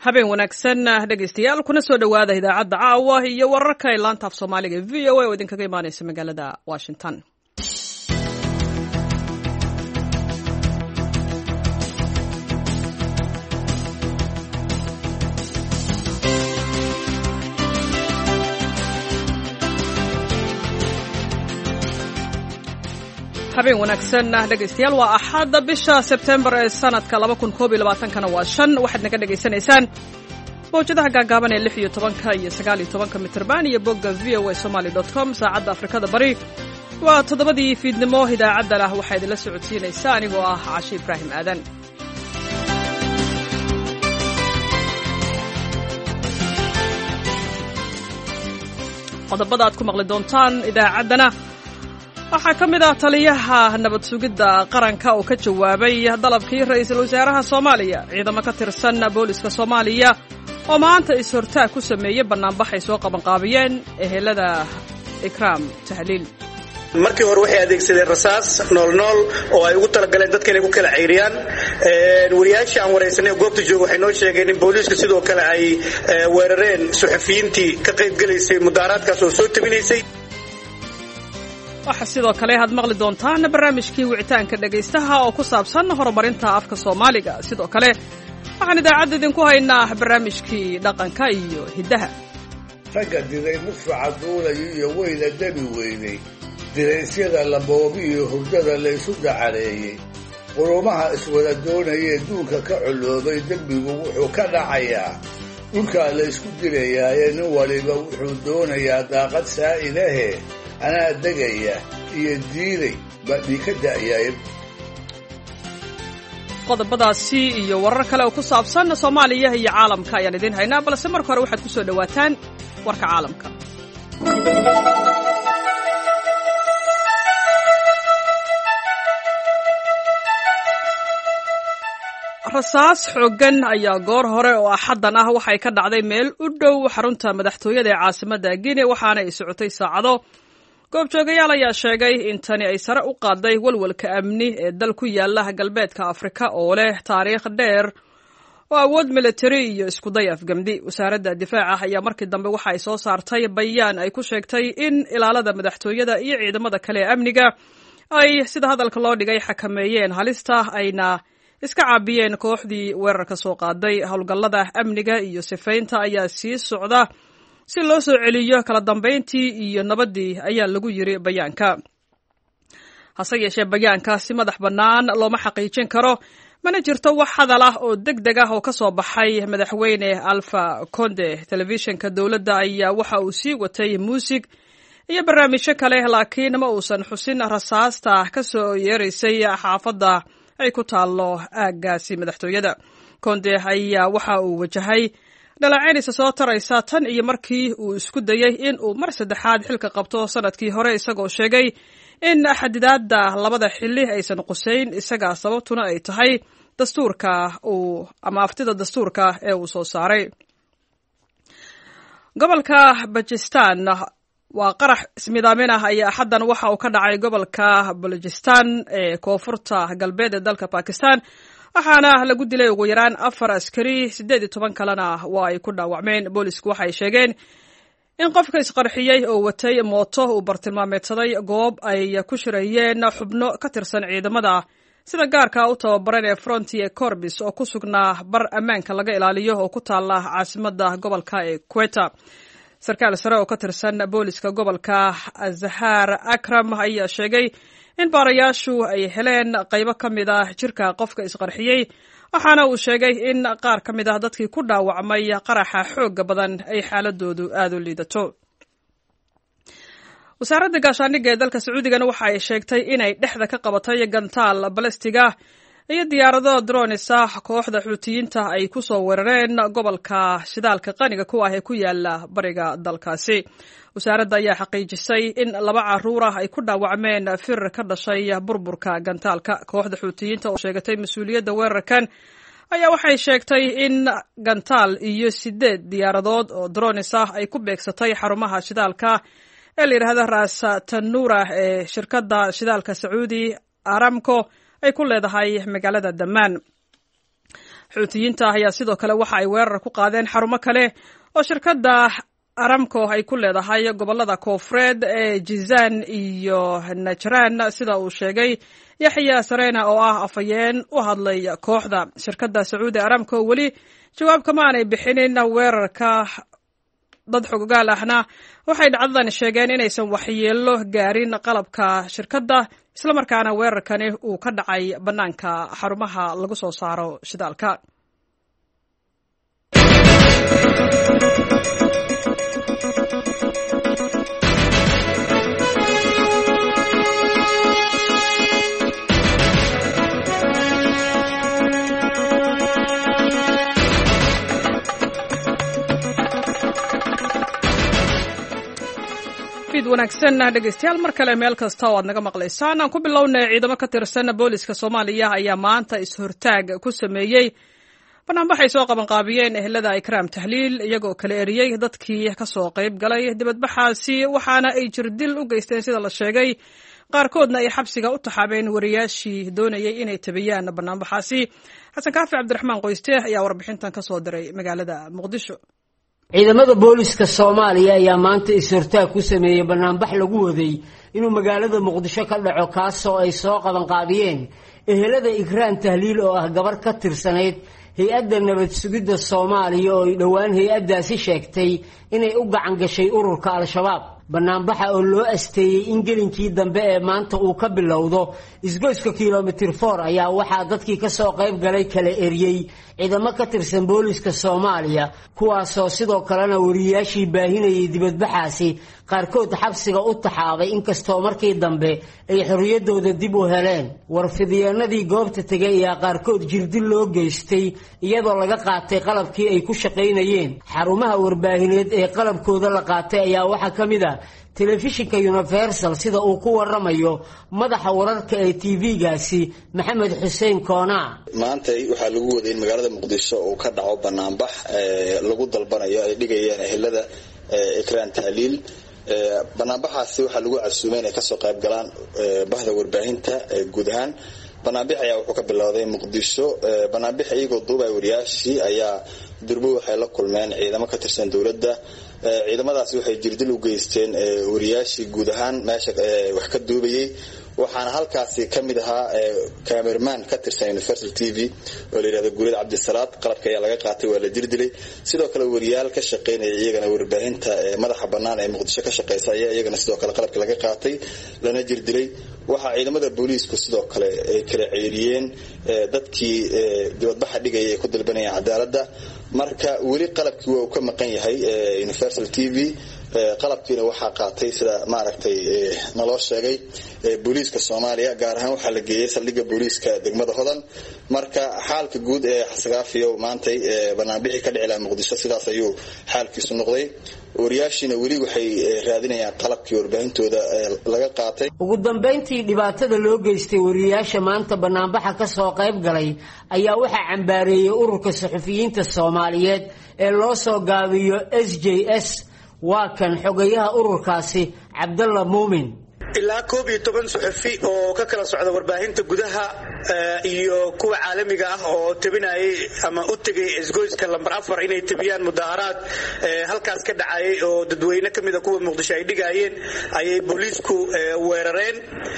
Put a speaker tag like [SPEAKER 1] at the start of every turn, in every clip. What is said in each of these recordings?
[SPEAKER 1] habeen wanaagsan dhegaystayaal kuna soo dhawaada idaacadda caawa iyo wararka ee laanta af Soomaaliga VOA oo idinkaga imaanaysa magaalada Washington. habeen wanaagsan dhegaystayaal waa axad bisha September ee sanadka 2021 waa 5 waxaad naga dhageysanaysaan mowjadaha gaagaaban ee 16 iyo 19 mitirban iyo bogga voasomali.com saacadda Afrikada Bari waa 7:00 fiidnimo idaacadda waxaa idin la socodsiinaysa anigoo ah Caashi Ibrahim Aadan. qodobada aad ku maqli doontaan idaacaddana waxaa ka mid ah taliyaha nabad sugidda qaranka oo ka jawaabay dalabkii ra'iisul wasaaraha Soomaaliya ciidamo ka tirsan booliska Soomaaliya oo maanta is-hortaag ku sameeyay banaanbax ay soo qabanqaabiyeen ehelada Ikraam Tahliil.
[SPEAKER 2] markii hore waxay adeegsadeen rasaas nool oo ay ugu talagaleen dadka inay ku kala ceyriyaan wariyaasha aan wareysanay goobta jooga waxay noo sheegeen in booliska sidoo kale ay weerareen suxufiyiintii ka qayb galaysay mudaaraadkaas oo soo tabinaysay.
[SPEAKER 1] waxa sidoo kale aad maqli doontaan barnaamijkii wicitaanka dhagaystaha oo ku saabsan horumarinta afka Soomaaliga sidoo kale waxaan idaacadda idinku haynaa barnaamijkii dhaqanka iyo hidaha
[SPEAKER 3] ragga diray mudfaca duulayo iyo weyla dabi weynay diraysyada la boobiyo hurdada la isu dhacareeyey qurumaha iswada doonayee duulka ka coloobay dembigu wuxuu ka dhacayaa dhulkaa la isku dilayaaye nin waliba wuxuu doonayaa daaqad saa'idahe anaa degaya iyo diiday badhii ka da'yay.
[SPEAKER 1] qodobadaasi iyo warar kale oo ku saabsan Soomaaliya iyo caalamka ayaan idin haynaa balse marka hore waxaad ku soo dhawaataan warka caalamka. rasaas xooggan ayaa goor hore oo axaddan ah waxay ka dhacday meel u dhow xarunta madaxtooyada ee caasimadda Guinea waxaana ay socotay saacado. goobjoogayaal ayaa sheegay in tani ay sare u qaaday walwalka amni ee dal ku yaala galbeedka Afrika oo leh taariikh dheer oo awood military iyo isku day afgamdi. wasaaradda difaaca ayaa markii dambe waxa ay soo saartay bayaan ay ku sheegtay in ilaalada madaxtooyada iyo ciidamada kale ee amniga ay sida hadalka loo dhigay xakameeyeen halista ayna iska caabiyeen kooxdii weerarka soo qaaday. howlgallada amniga iyo sifaynta ayaa sii socda si loo soo celiyo kala dambeyntii iyo nabadii ayaa lagu yiri bayaanka. hase yeeshee bayaanka si madax bannaan looma xaqiijin karo mana jirto wax hadal ah oo degdeg ah oo ka soo baxay madaxweyne Alpha Conde. telefishinka dowladda ayaa waxa uu sii watay muusig iyo barnaamijyo kale laakiin ma uusan xusin rasaasta ka soo yeeraysay xaafadda ay ku taalo aaggaasi madaxtooyada. Conde ayaa waxa uu wajahay dhaleecaynaysa soo taraysa tan iyo markii uu isku dayay in uu mar saddexaad xilka qabto sanadkii hore isagoo sheegay in xadidaadda labada xilli aysan qusayn isaga sababtuna ay tahay dastuurka ama aftida dastuurka ee uu soo saaray. gobolka Bajistan waa qarax ismidaamin ah ayaa xaddan waxa uu ka dhacay gobolka Balojistan ee koonfurta galbeed ee dalka Pakistan waxaana lagu dilay ugu yaraan 4 askari 18 kalena waa ay ku dhaawacmeen. boolisku waxay sheegeen in qofka isqarxiyay oo watay mooto uu bartilmaameedsaday goob ay ku shirayeen xubno ka tirsan ciidamada sida gaarka u tababaran ee Frontier Corps oo ku sugnaa bar ammaanka laga ilaaliyo oo ku taala caasimadda gobolka ee Quetta. sarkaal sare oo ka tirsan booliska gobolka Azhar Akram ayaa sheegay in baarayaashu ay heleen qaybo ka mid ah jirka qofka isqarxiyay waxaana uu sheegay in qaar ka mid ah dadkii ku dhaawacmay qaraxa xoog badan ay xaaladoodu aad u liidato. wasaaradda gaashaandhigga ee dalka Sacuudigana waxa ay sheegtay inay dhexda ka qabatay gantaal balastiga iyo diyaarado drones ah kooxda Xuutiyiinta ay ku soo weerareen gobolka shidaalka qaniga ku ah ee ku yaala bariga dalkaasi. wasaaradda ayaa xaqiijisay in 2 carruur ah ay ku dhaawacmeen firir ka dhashay burburka gantaalka. kooxda Xuutiyiinta oo sheegatay mas'uuliyadda weerarkan ayaa waxay sheegtay in gantaal iyo 8 diyaaradood oo drones ah ay ku beegsatay xarumaha shidaalka ee la yiraahdo Ras Tanura ee shirkadda shidaalka Saudi Aramco ay ku leedahay magaalada Damaan. xuutiyiinta ayaa sidoo kale waxa ay weerar ku qaadeen xarumo kale oo shirkadda Aramco ay ku leedahay gobolada Koonfureed ee Jizan iyo Najran sida uu sheegay Yaxya Sarena oo ah afayeen u hadlay kooxda shirkadda Saudi Aramco weli jawaab kama aanay bixinin weerarka dad xogogaal ahna waxay dhacdadan sheegeen inaysan waxyeello gaarin qalabka shirkadda isla markaana weerarkani uu ka dhacay banaanka xarumaha lagu soo saaro shidaalka wanaagsan dhegeystayaal mar kale meel kasta oo aad naga maqlaysaan aan ku bilownay ciidamo ka tirsan booliska Soomaaliya ayaa maanta is-hortaag ku sameeyay banaanbaxay soo qaban qaabiyeen ehelada Ikraam Tahliil iyagoo kala eriyay dadkii ka soo qayb galay dibadbaxaasi waxaana ay jirdil u geysteen sida la sheegay qaarkoodna ay xabsiga u taxaabeen wariyaashii doonayay inay tabiyaan banaanbaxaasi Xasan Kaafi Cabdiraxmaan Qoyste ayaa warbixintan ka soo diray magaalada Muqdisho
[SPEAKER 4] ciidamada booliska Soomaaliya ayaa maanta is-hortaag ku sameeyay banaanbax lagu waday inuu magaalada Muqdisho ka dhaco kaasoo ay soo qaban qaadiyeen ehelada Ikraam Tahliil oo ah gabar ka tirsanayd hay'adda nabad sugidda Soomaaliya oo ay dhawaan hay'addaasi sheegtay inay u gacan gashay ururka Al-Shabaab banaanbaxa oo loo asteeyay in gelinkii dambe ee maanta uu ka bilowdo isgoyska kilomitir 4 ayaa waxaa dadkii ka soo qayb galay kala eriyay ciidamo ka tirsan booliska Soomaaliya kuwaasoo sidoo kalena wariyaashii baahinayay dibadbaxaasi qaarkood xabsiga u taxaabay inkastoo markii dambe ay xorriyadooda dib u heleen warfidiyeenadii goobta tagay ayaa qaarkood jirdil loo geystay iyadoo laga qaatay qalabkii ay ku shaqaynayeen xarumaha warbaahineed ee qalabkooda la qaatay ayaa waxaa ka mid ah telefishinka Universal sida uu ku waramayo madaxa wararka ee TV-gaasi Maxamed Xuseen Koona
[SPEAKER 5] maanta waxa lagu waday in magaalada Muqdisho uu ka dhaco banaanbax lagu dalbanayo ay dhigayeen ehelada Ikraam Tahliil banaanbaxaasi waxa lagu casuumay inay ka soo qayb galaan bahda warbaahinta guud ahaan banaanbax ayaa wuxuu ka bilowday Muqdisho banaanbax iyagoo duubay wariyaashii ayaa durbo waxay la kulmeen ciidamo ka tirsan dawladda ciidamadaasi waxay jirdil u geysteen wariyaashii guud ahaan meesha wax ka duubayay waxaana halkaasi kamid ahaa cameraman ka tirsan Universal TV oo la yiraahdo Guurid Cabdisalaad qalabka ayaa laga qaatay waa la jirdilay sidoo kale wariyaal ka shaqeynaya iyagana warbaahinta madaxa banaan ee Muqdisho ka shaqeysa ayaa iyagana sidoo kale qalabka laga qaatay lana jirdilay waxa ciidamada booliisku sidoo kale ay kala ceyriyeen dadkii dibadbaxa dhigay ee ku dalbanayaan cadaaladda marka wali qalabkii uu ka maqan yahay Universal TV qalabkiina waxa qaatay sida maaragtay naloo sheegay booliiska Soomaaliya gaar ahaan waxa la geeyay saldhigga booliiska degmada Hodan marka xaalka guud ee xasagaafiyo maantay banaanbixi ka dhicay Muqdisho sidaas ayuu xaalkiisu noqday wariyaashina wali waxay raadinayaan qalabkii warbaahintooda laga qaatay
[SPEAKER 4] ugu dambeyntii dhibaatada loo geystay wariyaasha maanta banaanbaxa ka soo qayb galay ayaa waxa cambaareeyay ururka saxafiyiinta Soomaaliyeed ee loo soo gaabiyo SJS waa kan xogayaha ururkaasi Cabdalla Muumin
[SPEAKER 2] ilaa 11 saxafi oo ka kala socda warbaahinta gudaha iyo kuwa caalamiga ah oo tabinayay ama u tagay isgoyska lambar 4 inay tabiyaan mudaharaad halkaas ka dhacay oo dadweyne kamid ah kuwa Muqdisho ay dhigayeen ayay booliisku weerareen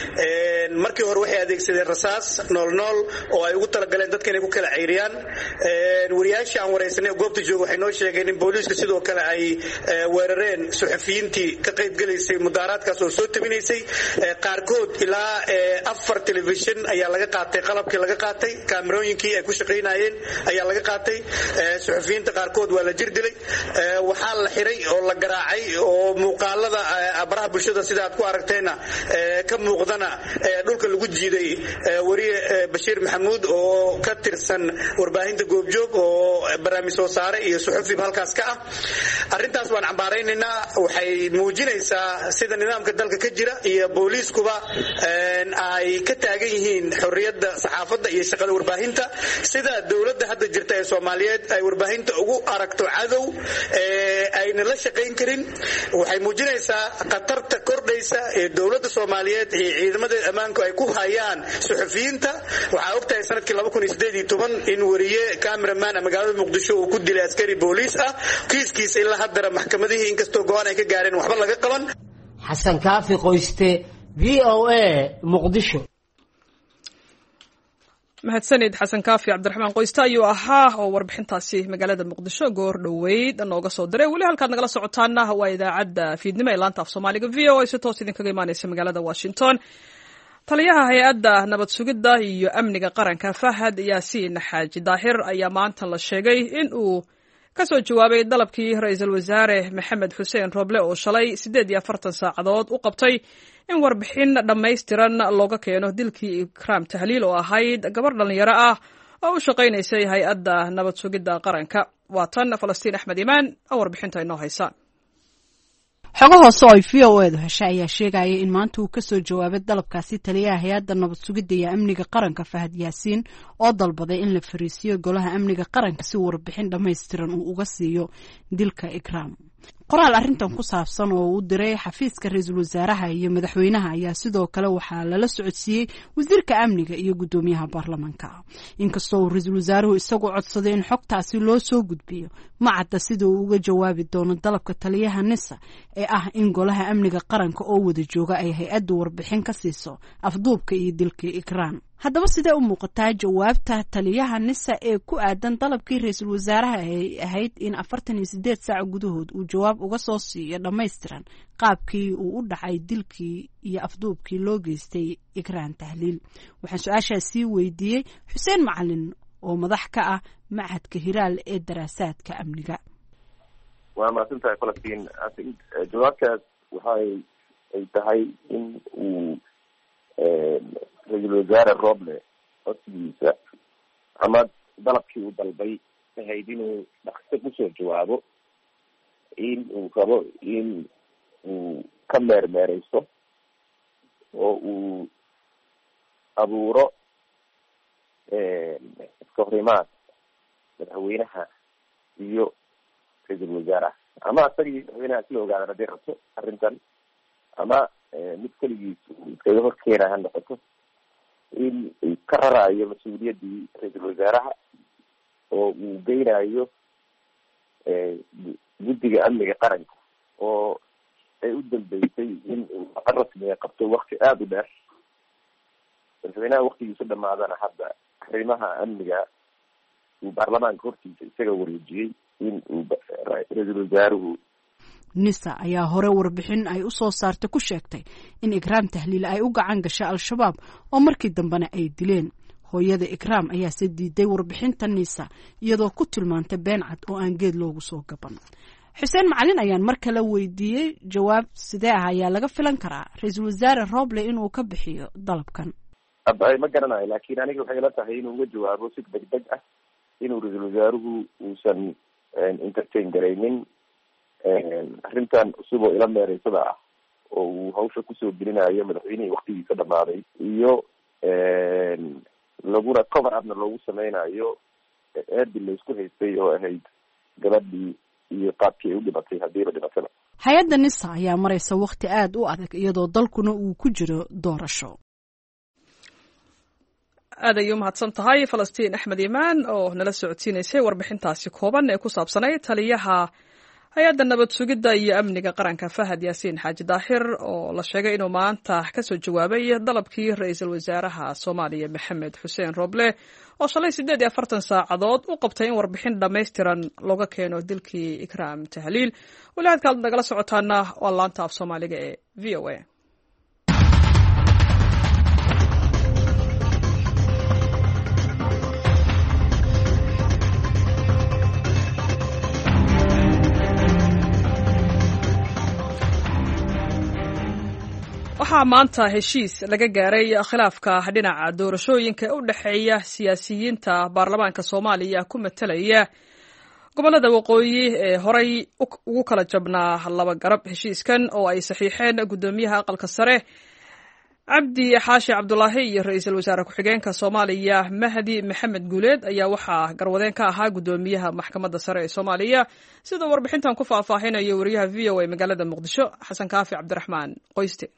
[SPEAKER 2] markii hore waxay adeegsadeen rasaas nool oo ay ugu talagaleen dadka inay ku kala ceyriyaan wariyaashii aan wareysanay goobta jooga waxay noo sheegeen in booliisku sidoo kale ay weerareen saxafiyiintii ka qayb galaysay mudaharaadkaas oo soo tabinaysay qaarkood ilaa 4 television ayaa laga qaatay qalabkii laga qaatay kaamirooyinkii ay ku shaqeynayeen ayaa laga qaatay saxafiyiinta qaarkood waa la jirdilay waxaa la xiray oo la garaacay oo muuqaalada baraha bulshada sida aad ku aragteena ka muuqdana dhulka lagu jiiday wariye Bashiir Maxamuud oo ka tirsan warbaahinta goobjoog oo barnaamij soo saare iyo saxafi halkaas ka ah arintaas waan cambaaraynaynaa waxay muujinaysaa sida nidaamka dalka ka jira iyo booliiskuba ay ka taagan yihiin xorriyadda xorriyadda saxaafadda iyo shaqada warbaahinta sida dowladda hadda jirta ee Soomaaliyeed ay warbaahinta ugu aragto cadow ayna la shaqayn karin waxay muujinaysaa khatarta kordhaysa ee dowladda Soomaaliyeed iyo ciidamada ammaanku ay ku hayaan suxufiyiinta waxa ogtahay sanadkii 2018 in wariye cameraman magaalada Muqdisho uu ku dilay askari booliis ah kiiskiisa ilaa hadda maxkamadihii inkastoo go'aan ay ka gaareen waxba laga qaban
[SPEAKER 4] xasan kaafi qoyste VOA Muqdisho
[SPEAKER 1] mahadsanid xasan kaafi cabdiraxmaan qoyste ayuu ahaa oo warbixintaasi magaalada Muqdisho goor dhoweyd nooga soo diray wali halkaad nagala socotaana waa idaacadda fiidnimo ee laanta af Soomaaliga VOA si toos idinkaga imaanaysa magaalada Washington taliyaha hay'adda nabad sugidda iyo amniga qaranka Fahad Yaasiin Xaaji Daahir ayaa maanta la sheegay in uu ka soo jawaabay dalabkii ra'iisul wasaare Maxamed Xuseen Roble oo shalay 48 saacadood u qabtay in warbixin dhammaystiran looga keeno dilkii Ikraam Tahliil oo ahayd gabar dhalinyaro ah oo u shaqaynaysay hay'adda nabad sugidda qaranka waa tan Falastiin Axmed Imaan oo warbixinta inoo haysa
[SPEAKER 6] xogo hoose oo VOA heshay ayaa sheegaya in maanta uu ka soo jawaabay dalabkaasi taliyaha hay'adda nabad sugidda iyo amniga qaranka Fahad Yaasiin oo dalbaday in la fariisiyo golaha amniga qaranka si warbixin dhammaystiran uu uga siiyo dilka Ikraam qoraal arrintan ku saabsan oo uu diray xafiiska ra'iisul wasaaraha iyo madaxweynaha ayaa sidoo kale waxaa lala socodsiiyey wasiirka amniga iyo gudoomiyaha baarlamaanka inkastoo uu ra'iisul wasaaruhu isagu codsaday in xogtaasi loo soo gudbiyo ma cadda sida uu uga jawaabi doono dalabka taliyaha NISA ee ah in golaha amniga qaranka oo wada jooga ay hay'addu warbixin ka siiso afduubka iyo dilka Ikraam haddaba sidee u muuqataa jawaabta taliyaha NISA ee ku aadan dalabkii ra'iisul wasaaraha ay ahayd in 48 saac gudahood uu jawaab uga soo siiyo dhammaystiran qaabkii uu u dhacay dilkii iyo afduubkii loo geystay Ikraam Tahliil waxaan su'aashaasi weydiiyey Xuseen Macalin oo madax ka ah Machadka Hiraal ee daraasaadka amniga
[SPEAKER 7] waa maasantahay Falastiin jawaabtaas waxay tahay in uu ra'iisul wasaare Roble codsigiisa ama dalabkii uu dalbay ahayd inuu dhaqso kusoo jawaabo in uu rabo in uu ka meermeeraysto oo uu abuuro iska horimaad madaxweynaha iyo ra'iisul wasaaraha ama asagii madaxweynaha isla ogaadaan hadday rabto arrintan ama mid keligiis uu iskaga horkeena ha noqoto in uu ka raraayo mas-uuliyaddii ra'iisul wasaaraha oo uu geynayo guddiga amniga qaranka oo ay u dambeysay in uu aqal rasmiga qabto wakti aada u dheer madaxweynaha waktigiisu dhamaadana hadda arrimaha amniga uu baarlamaanka hortiisa isaga wareejiyey in uu ra'iisul wasaaruhu
[SPEAKER 6] NISA ayaa hore warbixin ay u soo saartay ku sheegtay in Ikraam Tahliil ay u gacan gashay al-shabaab oo markii dambena ay dileen hooyada Ikraam ayaa se diiday warbixinta NISA iyadoo ku tilmaantay been cad oo aan geed loogu soo gaban Xuseen Macalin ayaan mar kale weydiiyey jawaab sidee ah ayaa laga filan karaa ra'iisul wasaare Roble inuu ka bixiyo dalabkan
[SPEAKER 7] abay ma garanayo laakiin aniga waxay la tahay inuu uga jawaabo si degdeg ah inuu ra'iisul wasaaruhu uusan entertain garaynin arrintan cusub oo ila meereysada ah oo uu hawsha kusoo gelinayo madaxweynihii waktigiisa dhamaaday iyo laguna cover upna loogu sameynayo eedi laysku haystay oo ahayd gabadhii iyo qaabkii ay u dhimatay haddiiba dhimataba
[SPEAKER 6] hay-adda NISA ayaa maraysa wakti aada u adag iyadoo dalkuna uu ku jiro doorasho
[SPEAKER 1] aad ayuu mahadsan tahay Falastiin Axmed Imaan oo nala socodsiinaysay warbixintaasi kooban ee ku saabsanay taliyaha hay-adda nabad sugidda iyo amniga qaranka Fahad Yaasiin Xaaji Daahir oo la sheegay inuu maanta ka soo jawaabay dalabkii ra'iisul wasaaraha Soomaaliya Maxamed Xuseen Roble oo shalay 48 saacadood u qabtay in warbixin dhammaystiran looga keeno dilkii Ikraam Tahliil wali halkaad nagala socotaana waa laanta af Soomaaliga ee VOA waxaa maanta heshiis laga gaaray khilaafka dhinaca doorashooyinka u dhaxeeya siyaasiyiinta baarlamaanka Soomaaliya ku metelaya gobolada waqooyi ee horay ugu kala jabnaa laba garab heshiiskan oo ay saxiixeen gudoomiyaha aqalka sare cabdi xaashi cabdulaahi iyo ra-iisul wasaare ku-xigeenka soomaaliya mahdi maxamed guuleed ayaa waxaa garwadeen ka ahaa guddoomiyaha maxkamadda sare ee soomaaliya sida warbixintan ku faahfaahinayo wariyaha v o a magaalada muqdisho xasan kaafi cabdiraxmaan qoyste.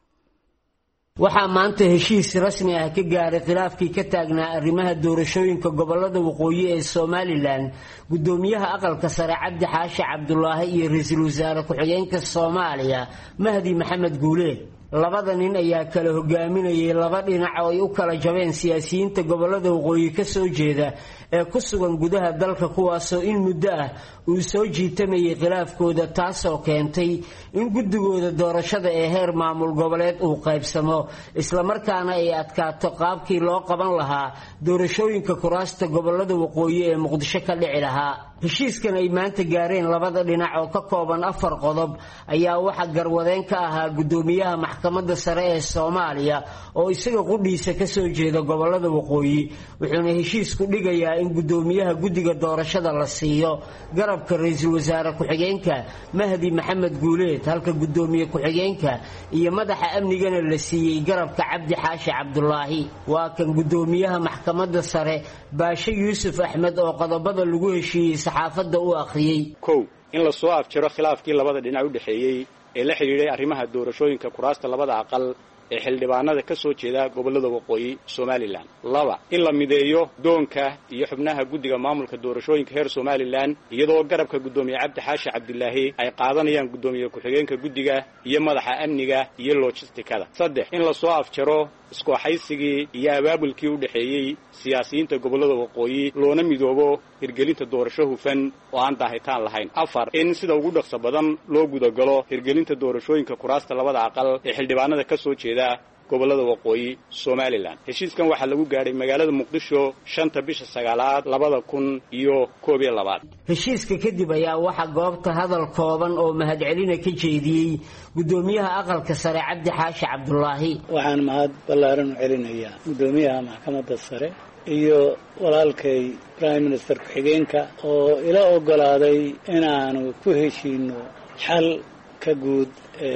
[SPEAKER 4] waxaa maanta heshiis rasmi ah ka gaaray khilaafkii ka taagnaa arrimaha doorashooyinka gobolada waqooyi ee somalilan guddoomiyaha aqalka sare cabdi xaashi cabdulaahi iyo ra-iisul wasaare ku-xigeenka soomaaliya mahdi maxamed guuleed. labada nin ayaa kala hogaaminayay laba dhinac oo ay u kala jabeen siyaasiyiinta gobolada waqooyi ka soo jeeda ee ku sugan gudaha dalka kuwaasoo in muddo ah uu soo jiitamayay khilaafkooda taasoo keentay in guddigooda doorashada ee heer maamul goboleed uu qaybsamo islamarkaana ay adkaato qaabkii loo qaban lahaa doorashooyinka kuraasta gobolada waqooyi ee muqdisho ka dhici lahaa. heshiiskan ay maanta gaareen labada dhinac oo ka kooban 4 qodob ayaa waxaa garwadeen ka ahaa guddoomiyaha maxkamadda sare ee Soomaaliya oo isaga qudhiisa ka soo jeeda gobolada waqooyi wuxuuna heshiisku dhigayaa in guddoomiyaha guddiga doorashada la siiyo garabka ra-iisul wasaare ku-xigeenka mahdi maxamed guuleed halka guddoomiye ku-xigeenka iyo madaxa amnigana la siiyey garabka cabdi xaashi cabdulaahi. waa kan guddoomiyaha maxkamadda sare baashe yuusuf axmed oo qodobada lagu heshiiyey saxaafadda u akhriyey.
[SPEAKER 8] kow in la soo afjaro khilaafkii labada dhinac u dhexeeyey ee la xidhiidhay arrimaha doorashooyinka kuraasta labada aqal ee xildhibaanada ka soo jeeda gobolada waqooyi Somaliland. 2 in la mideeyo doonka iyo xubnaha guddiga maamulka doorashooyinka heer Somaliland iyadoo garabka guddoomiye cabdi xaashi cabdilaahi ay qaadanayaan guddoomiye ku-xigeenka guddiga iyo madaxa amniga iyo logistikada. 3 in la soo afjaro isku haysigii iyo abaabulkii u dhexeeyay siyaasiyiinta gobolada waqooyi loona midoobo hirgelinta doorasho hufan oo aan daahitaan lahayn. 4 in sida ugu dhaqso badan loo gudagalo hirgelinta doorashooyinka kuraasta labada aqal ee xildhibaanada ka soo jeeda gobolada waqooyi Somaliland. heshiiskan waxaa lagu gaaray magaalada Muqdisho 5 bisha 9aad 2021.
[SPEAKER 4] heshiiska kadib ayaa waxa goobta hadal kooban oo mahadcelina ka jeediyey guddoomiyaha aqalka sare cabdi xaashi cabdulaahi.
[SPEAKER 9] waxaan mahad ballaaran u celinayaa guddoomiyaha maxkamadda sare iyo walaalkay prime minister ku-xigeenka oo ila ogolaaday inaanu ku heshiino xal ka guud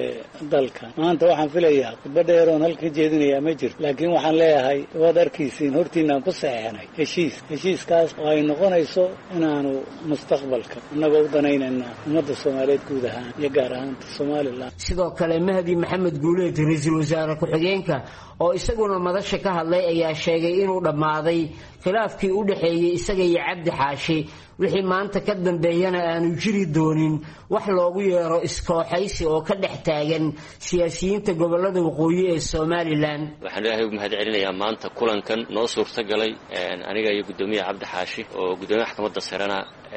[SPEAKER 9] dalka. maanta waxaan filayaa khudba dheeroon halka jeedinayaa ma jirto laakiin waxaan leeyahay waad arkaysiin hortiinaan ku saxeexnay heshiiskaas oo ay noqonayso inaanu mustaqbalka innagoo u danaynayna ummadda soomaaliyeed guud ahaan iyo gaar ahaanta somaliland.
[SPEAKER 4] sidoo kale mahdi maxamed guuleed ra-iisul wasaare ku-xigeenka oo isaguna madasha ka hadlay ayaa sheegay inuu dhammaaday khilaafkii u dhexeeyey isaga iyo cabdi xaashi wixii maanta ka dambeeyana aanu jiri doonin wax loogu yeero iskooxaysi oo ka dhex taagan siyaasiyiinta gobolada waqooyi ee Somaliland.
[SPEAKER 10] waxaan ilaahay ugu mahadcelinayaa maanta kulankan noo suurtagalay aniga iyo guddoomiyaha cabdi xaashi oo guddoomiyaha maxkamadda sarena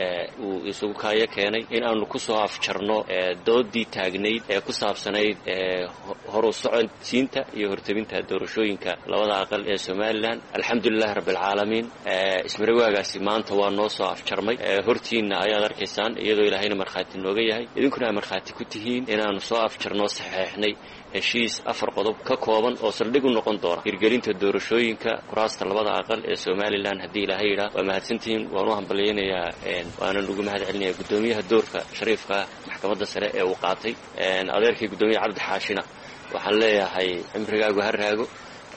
[SPEAKER 10] uu isugu kaayo keenay in aanu ku soo afjarno doodii taagnayd ee ku saabsanayd horu socodsiinta iyo hortabinta doorashooyinka labada aqal ee Somaliland. alxamdulillahi rabbil caalamiin ismarawaagaasi maanta waa noo soo afjarmay hortiina ayaad arkaysaan iyadoo ilaahayna markhaati nooga yahay idinkuna markhaati ku tihiin inaanu soo afjarno saxeexnay heshiis 4 qodob ka kooban oo saldhig u noqon doona hirgelinta doorashooyinka kuraasta labada aqal ee Somaliland haddii ilaahay yidhaa. waa mahadsantihiin waan u hambaleynayaa waanan ugu mahadcelinayaa guddoomiyaha doorka shariifka maxkamadda sare ee uu qaatay adeerkii guddoomiyaha cabdi xaashina waxaan leeyahay cimrigaagu ha raago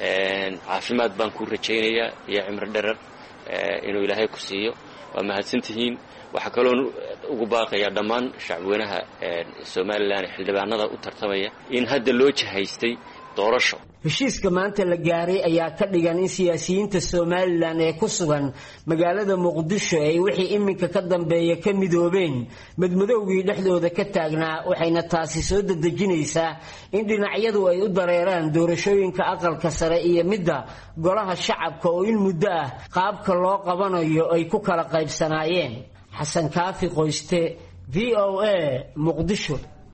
[SPEAKER 10] caafimaad baan ku rajaynayaa iyo cimri dherer inuu ilaahay ku siiyo. waa mahadsantihiin. waxaa kaloo ugu baaqayaa dhammaan shacabweynaha Somaliland xildhibaanada u tartamaya in hadda loo jihaystay doorasho.
[SPEAKER 4] heshiiska maanta la gaaray ayaa ka dhigan in siyaasiyiinta Somaliland ee ku sugan magaalada Muqdisho ay wixii iminka ka dambeeya ka midoobeen madmadowgii dhexdooda ka taagnaa waxayna taasi soo dadejinaysaa in dhinacyadu ay u dareeraan doorashooyinka aqalka sare iyo midda golaha shacabka oo in muddo ah qaabka loo qabanayo ay ku kala qaybsanaayeen. xasan kaafi qoyste VOA Muqdisho.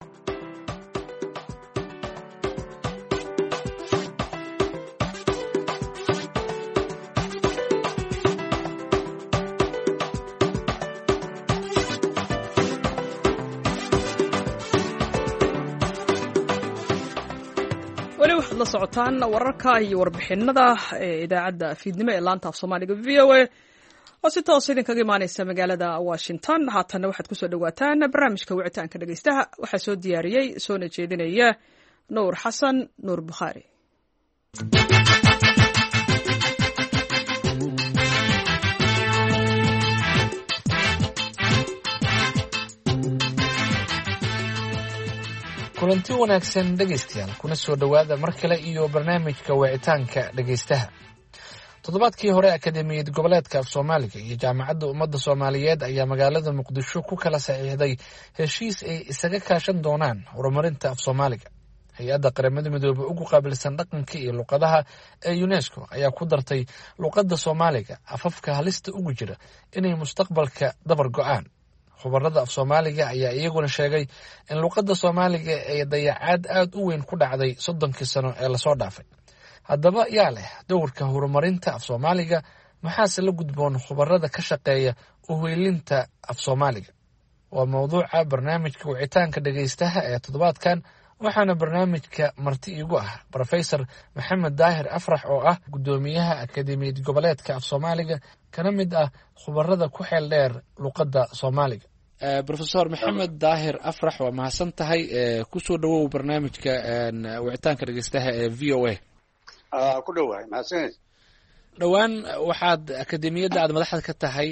[SPEAKER 1] la socotaan wararka iyo warbixinada ee idaacadda fiidnimo ee laanta af Soomaaliga VOA oo si toos idinkaga imaanaysa magaalada Washington. haatana waxaad ku soo dhawaataan barnaamijka wicitaanka dhageystaha waxaa soo diyaariyay soona jeedinaya Nuur Xasan Nuur Bukhari.
[SPEAKER 11] kulanti wanaagsan dhegaystayaal kuna soo dhowaada mar kale iyo barnaamijka wicitaanka dhegaystaha. toddobaadkii hore akademiyad goboleedka af soomaaliga iyo jaamacadda ummadda soomaaliyeed ayaa magaalada muqdisho ku kala saxiixday heshiis ay isaga kaashan doonaan horumarinta af soomaaliga. hay-adda qaramada midoobey ugu qaabilsan dhaqanka iyo luqadaha ee UNESCO ayaa ku dartay luqadda soomaaliga afafka halista ugu jira inay mustaqbalka dabar go-aan. khubarada af soomaaliga ayaa iyaguna sheegay in luqadda soomaaliga ay dayacaad aada u weyn ku dhacday 30 sano ee lasoo dhaafay. haddaba yaa leh dowrka horumarinta af soomaaliga, maxaase la gudboon khubarada ka shaqeeya uhoylinta af soomaaliga? waa mawduuca barnaamijka wicitaanka dhegaystaha ee toddobaadkan, waxaana barnaamijka marti iigu ah brofesor maxamed daahir afrax oo ah guddoomiyaha akademiyad goboleedka af soomaaliga kana mid ah khubarada ku xeel dheer luqadda soomaaliga. brofesor maxamed daahir afrax, waa mahadsan tahay. kusoo dhawow barnaamijka wicitaanka dhegeystaha ee v o a.
[SPEAKER 12] ku dhowahay mahadsaned.
[SPEAKER 11] dhowaan waxaad akademiyadda aad madaxda ka tahay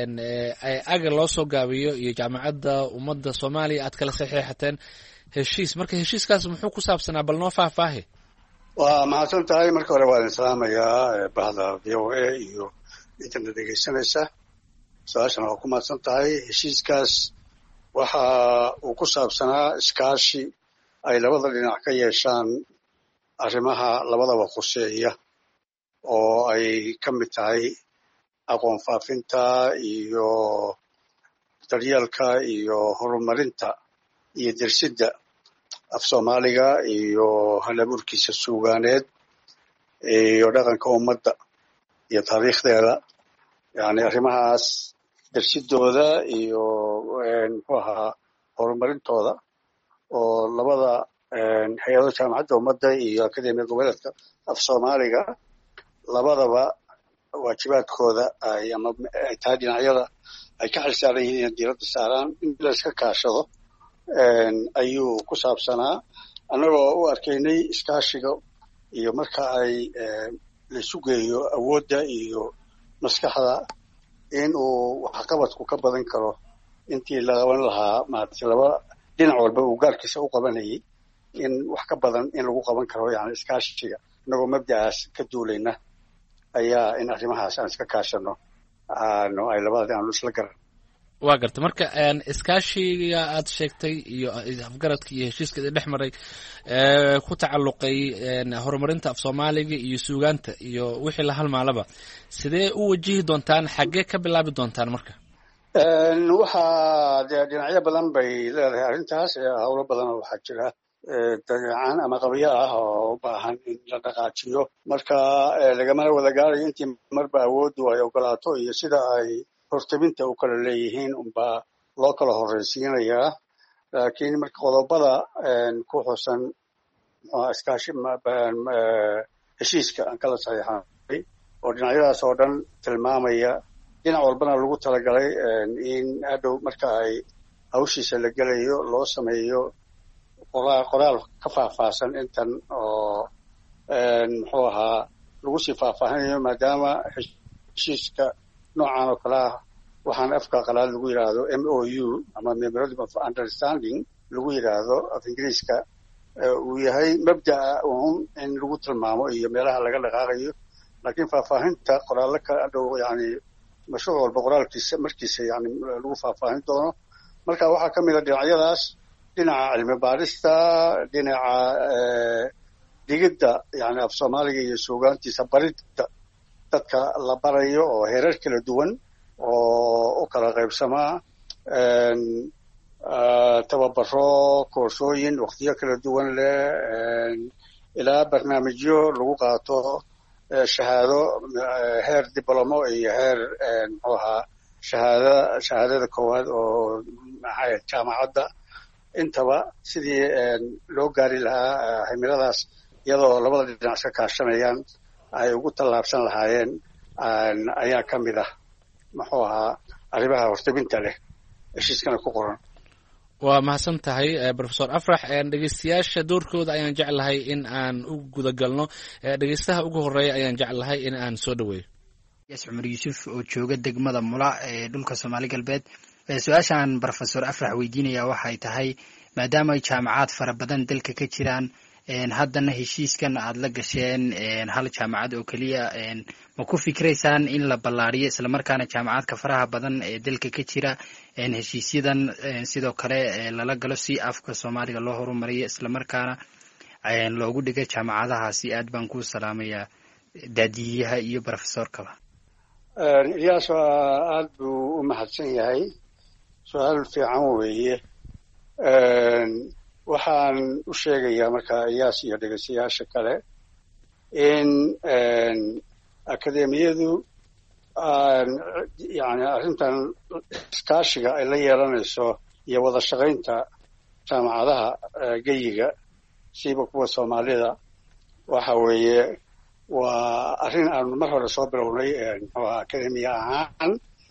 [SPEAKER 11] aga loo soo gaabiyo iyo jaamacadda ummadda soomaaliya aad kala saxiixateen heshiis. marka heshiiskaas muxuu ku saabsanaa? bal noo faahfaahi.
[SPEAKER 12] waa mahadsan tahay. marka hore waan islaamayaa bahda v o a iyo intana dhegaysanaysa. su-aashana waa ku mahadsan tahay. heshiiskaas waxa uu ku saabsanaa iskaashi ay labada dhinac ka yeeshaan arrimaha labadaba khuseeya oo ay ka mid tahay aqoon faafinta iyo daryeelka iyo horumarinta iyo dersidda af soomaaliga iyo halaburkiisa suugaaneed iyo dhaqanka ummadda iyo taariikhdeeda. yani arrimahaas dersidooda iyo muxuu ahaa horumarintooda oo labada hay-ado jaamacadda ummadda iyo akademiya goboleedka af soomaaliga labadaba waajibaadkooda ay ama ay tahay dhinacyada ay ka xilsaaran yihiin inay diiradda saaraan in la iska kaashado ayuu ku saabsanaa. annagoo u arkaynay iskaashiga iyo marka ay laisu geeyo awoodda iyo maskaxda in uu waxqabadku ka badan karo intii la qaban lahaa maaragtay laba dhinac walba uu gaarkiisa u qabanayay in wax ka badan in lagu qaban karo yani iskaashiga. innagoo mabdacaas ka duulayna ayaa in arrimahaas aan iska kaashano ay labada aanu isla garan.
[SPEAKER 11] waa garta. marka iskaashiga aad sheegtay iyo afgaradka iyo heshiiska dhex maray ku tacalluqay horumarinta af soomaaliga iyo suugaanta iyo wixii la halmaalaba, sidee u wajihi doontaan? xaggee ka bilaabi doontaan? marka
[SPEAKER 12] waxaa dee dhinacyo badan bay leedahay arrintaas. howlo badan oo waxaa jira dabeecaan ama qabyo ah oo u baahan in la dhaqaajiyo. marka lagamana wada gaarayo intii marba awooddu ay ogolaato iyo sida ay hortabinta u kala leeyihiin unbaa loo kala horreysiinayaa. laakiin marka qodobada ku xusan iskaashi heshiiska aan kala saxiixanay oo dhinacyadaas oo dhan tilmaamaya, dhinac walbana lagu talagalay in hadhow marka ay hawshiisa la gelayo loo sameeyo qoraal ka faahfaahsan intan oo muxuu ahaa lagu sii faahfaahinayo, maadaama heshiiska noocan oo kale ah waxaan afka qalaad lagu yidhaahdo MOU ama Memorandum of Understanding lagu yidhaahdo af ingiriiska uu yahay mabda'a uun in lagu tilmaamo iyo meelaha laga dhaqaaqayo. laakiin faahfaahinta qoraallo ka dhow yani mashruuc walba qoraalkiisa markiisa yani lagu faahfaahin doono. marka waxaa ka mid a dhinacyadaas dhinaca cilmi baarista, dhinaca dhigidda yani af soomaaliga iyo suugaantiisa baridda dadka la barayo oo heerar kala duwan oo u kala qaybsamaa, tababaro, koorsooyin waqtiyo kala duwan leh, ilaa barnaamijyo lagu qaato shahaado heer diblomo iyo heer muxuu ahaa shahaadada koowaad oo maxay jaamacadda. intaba sidii loo gaari lahaa himiladaas iyadoo labada dhinac iska kaashanayaan ay ugu tallaabsan lahaayeen ayaa ka mid ah muxuu ahaa arrimaha hortabinta leh heshiiskana ku qoran.
[SPEAKER 11] waa mahadsan tahay profesor afrax. dhegeystayaasha doorkooda ayaan jeclahay in aan u gudagalno. dhegeystaha ugu horeeya ayaan jeclahay in aan soo dhaweeyo.
[SPEAKER 13] yes cumar yuusuf oo jooga degmada mula ee dhulka soomaali galbeed. su-aashaan profesor afrax weydiinaya waxay tahay maadaama ay jaamacaad fara badan dalka ka jiraan haddana heshiiskan aad la gasheen hal jaamacad oo keliya ma ku fikraysaan in la ballaariyo islamarkaana jaamacadka faraha badan ee dalka ka jira heshiisyadan sidoo kale lala galo si afka soomaaliga loo horumariyo islamarkaana loogu dhiga jaamacadahaasi? aad baan kuu salaamayaa daadiyaha iyo profesorkaba.
[SPEAKER 12] iyaas aad buu u mahadsan yahay, su-aal fiican weeye. waxaan u sheegayaa markaa iyaas iyo dhegeystayaasha kale in akademiyadu yani arrintan iskaashiga ay la yeelanayso iyo wada shaqaynta jaamacadaha geyiga siiba kuwa soomaalida waxa weeye waa arrin aanu mar hore soo bilownay muxuu ahaa akademiya ahaan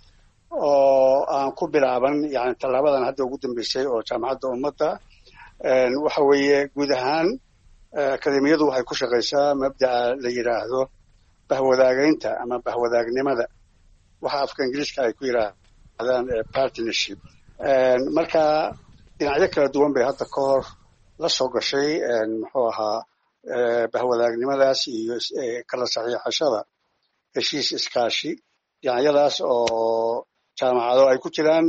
[SPEAKER 12] oo aan ku bilaaban yani tallaabadan hadda ugu dambeysay oo jaamacadda ummadda. waxa weeye guud ahaan akademiyadu waxay ku shaqaysaa mabda'a la yidhaahdo bahwadaagaynta ama bahwadaagnimada, waxa afka ingiriiska ay ku yidhaahdaan partnership. marka dhinacyo kala duwan bay hadda ka hor la soo gashay muxuu ahaa bahwadaagnimadaas iyo kala saxiixashada heshiis iskaashi, dhinacyadaas oo jaamacado ay ku jiraan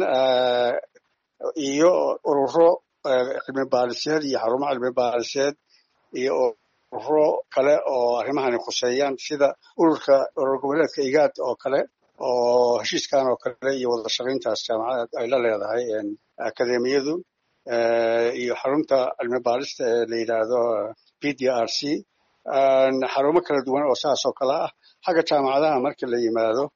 [SPEAKER 12] iyo ururo cilmi baariseed iyo xarumo cilmi baariseed iyo ururo kale oo arrimahani khuseeyaan sida urur goboleedka igaad oo kale oo heshiiskan oo kale iyo wada shaqayntaas jaamacad ay la leedahay akademiyadu iyo xarunta cilmi baarista ee la yidhaahdo PDRC. xarumo kala duwan oo saas oo kale ah. xagga jaamacadaha marka la yimaado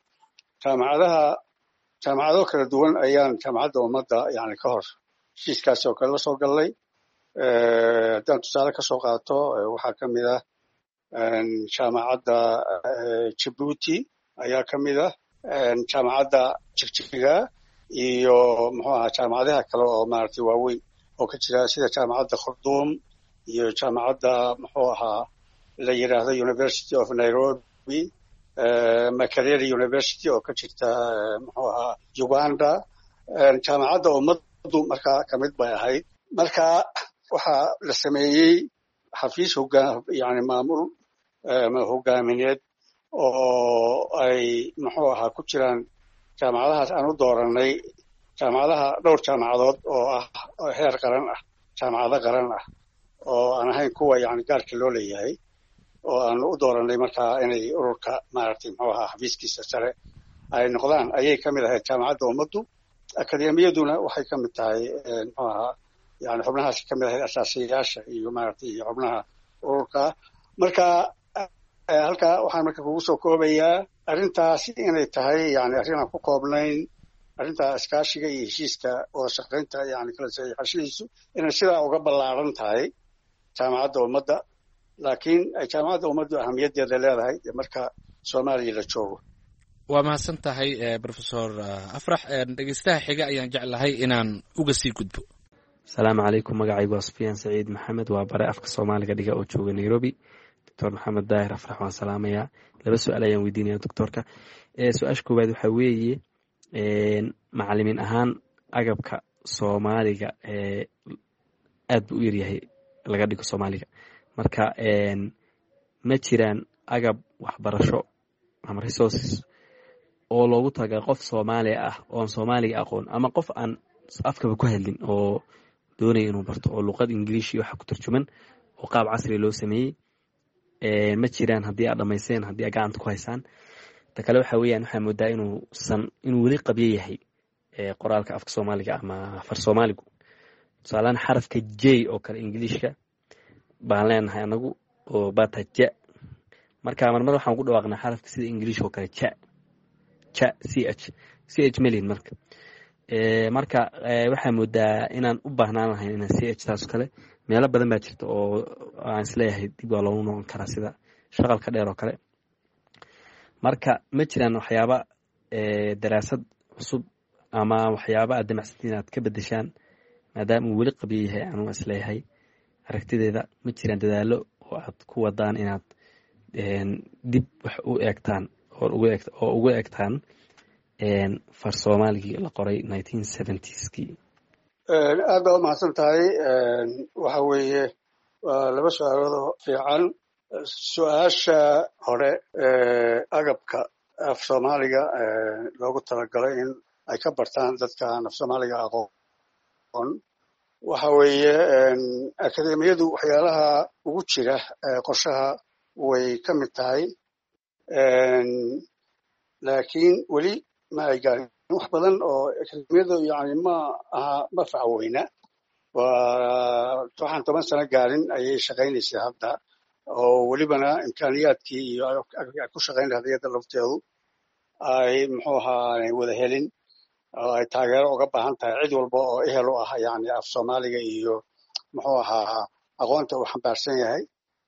[SPEAKER 12] jaamacado kala duwan ayaan jaamacadda ummadda yani ka hor heshiiskaasi oo kale la soo gallay. haddaan tusaale ka soo qaato waxaa ka mid ah jaamacadda Djibouti ayaa ka mid ah, jaamacadda Jigjiga iyo muxuu ahaa jaamacadaha kale oo maaragtay waaweyn oo ka jira sida jaamacadda Khartoum iyo jaamacadda muxuu ahaa la yidhaahdo University of Nairobi, Makerere University oo ka jirta muxuu ahaa Uganda. jaamacadda ummaddu markaa ka mid bay ahayd. marka waxaa la sameeyey xafiis yani maamul hogaamineed oo ay muxuu ahaa ku jiraan jaamacadahaas aan u dooranay dhowr jaamacadood oo ah heer qaran ah, jaamacado qaran ah oo aan ahayn kuwa yani gaarka loo leeyahay, oo aan u dooranay markaa inay ururka maaragtay muxuu ahaa xafiiskiisa sare ay noqdaan ayay ka mid ahayd jaamacadda ummaddu. akademiyaduna waxay ka mid tahay muxuu ahaa yani xubnahaasi ka mid ahayd asaasiyayaasha iyo maaragtay iyo xubnaha ururka. marka halkaa waxaan marka kugu soo koobayaa arrintaasi inay tahay yani arrin aan ku koobnayn arrinta iskaashiga iyo heshiiska wada shaqaynta yani kala saxiixashadiisu inay sidaa uga ballaaran tahay jaamacadda ummadda, laakiin ay jaamacadda ummaddu ahamiyaddeeda leedahay marka soomaaliya la joogo.
[SPEAKER 11] waa mahadsan tahay profesor afrax. dhegeystaha xiga ayaan jeclahay inaan uga sii gudbo.
[SPEAKER 14] asalaamu calaykum, magacaygu waa sufyaan saciid maxamed, waa bare afka soomaaliga dhiga oo jooga Nairobi. doctor maxamed daahir afrax waan salaamayaa. 2 su-aal ayaan weydiinaya doctorka. su-aasha koowaad waxaa weeye macalimiin ahaan agabka soomaaliga aad buu u yaryahay laga dhigo soomaaliga, marka ma jiraan agab waxbarasho ama resources oo loogu talagalay qof soomaali ah oon soomaaliga aqoon ama qof aan afkaba ku hadlin oo doonaya inuu barto oo luqad ingiliish iyo waxa ku tarjuman oo qaab casri loo sameeyey? ma jiraan haddii aad dhamayseen, haddii aad gacanta ku haysaan? ta kale waxa weeyaan waxaa moodaa inuu weli qabyo yahay qoraalka afka soomaaliga ama far soomaaligu. tusaalehaan xarafka j oo kale ingiliishka baan leenahay anagu oo bata ja, marka marmar waxaan ku dhawaaqnaa xarafka sida ingiliish oo kale ja ch melin marka waxaa moodaa inaan u baahnaan lahayn inaan ch taas kale meelo badan baa jirta oo aan isleeyahay dib waa loogu noqon karaa sida shaqalka dheer oo kale. marka ma jiraan waxyaaba daraasad cusub ama waxyaaba aad damacsantiin inaad ka bedeshaan maadaama uu weli qabyo yahay anuu isleeyahay aragtideeda ma jiraan dadaalo oo aad ku wadaan inaad dib wax u eegtaan oo ugu eegtaan far soomaaligii la qoray 1970skii.
[SPEAKER 12] aad baa u mahadsan tahay. waxa weeye waa laba su-aaloodoo fiican. su-aasha hore agabka af soomaaliga loogu talagalay in ay ka bartaan dadka aan af soomaaliga aqoon waxa weeye akademiyadu waxyaalaha ugu jira qorshaha way ka mid tahay, laakiin weli ma ay gaarin wax badan oo akademiyadu yani ma facweyna. waxaan 10 sano gaarin ayay shaqaynaysaa hadda, oo welibana imkaaniyaadkii iyo ku shaqayn lahayd iyada lafteedu ay muxuu ahaa wada helin, oo ay taageero uga baahan tahay cid walba oo ehel u ah yani af soomaaliga iyo muxuu ahaa aqoonta uu xambaarsan yahay.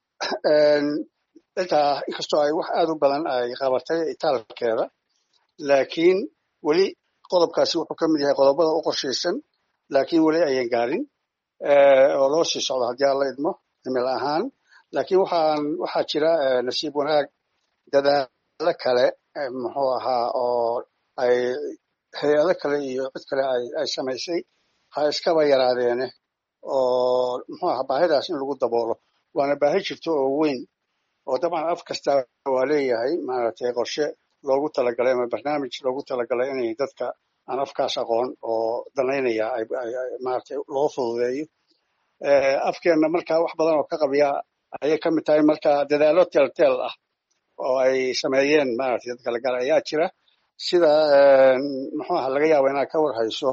[SPEAKER 12] intaa inkastoo ay wax aad u badan ay qabatay itaalkeeda, laakiin weli qodobkaasi wuxuu ka mid yahay qodobada u qorshaysan, laakiin weli ayan gaarin oo loo sii socdo haddii aan la idmo cimil ahaan. laakiin waxaa jira nasiib wanaag dadaalo kale muxuu ahaa oo ay hay-ado kale iyo cid kale ay samaysay, ha iskaba yaraadeene, oo muxuu ahaa baahidaas in lagu daboolo. waana baahi jirto oo weyn, oo dabcan af kasta waa leeyahay maaragtay qorshe loogu talagalay ama barnaamij loogu talagalay inay dadka aan afkaas aqoon oo danaynaya maaragtay loo fududeeyo. afkeenna markaa wax badan oo ka qabya ayay ka mid tahay. marka dadaalo teelteel ah oo ay sameeyeen maaragtay dad kala gaar ayaa jira. sida muxuu ahaa laga yaaba inaad ka war hayso,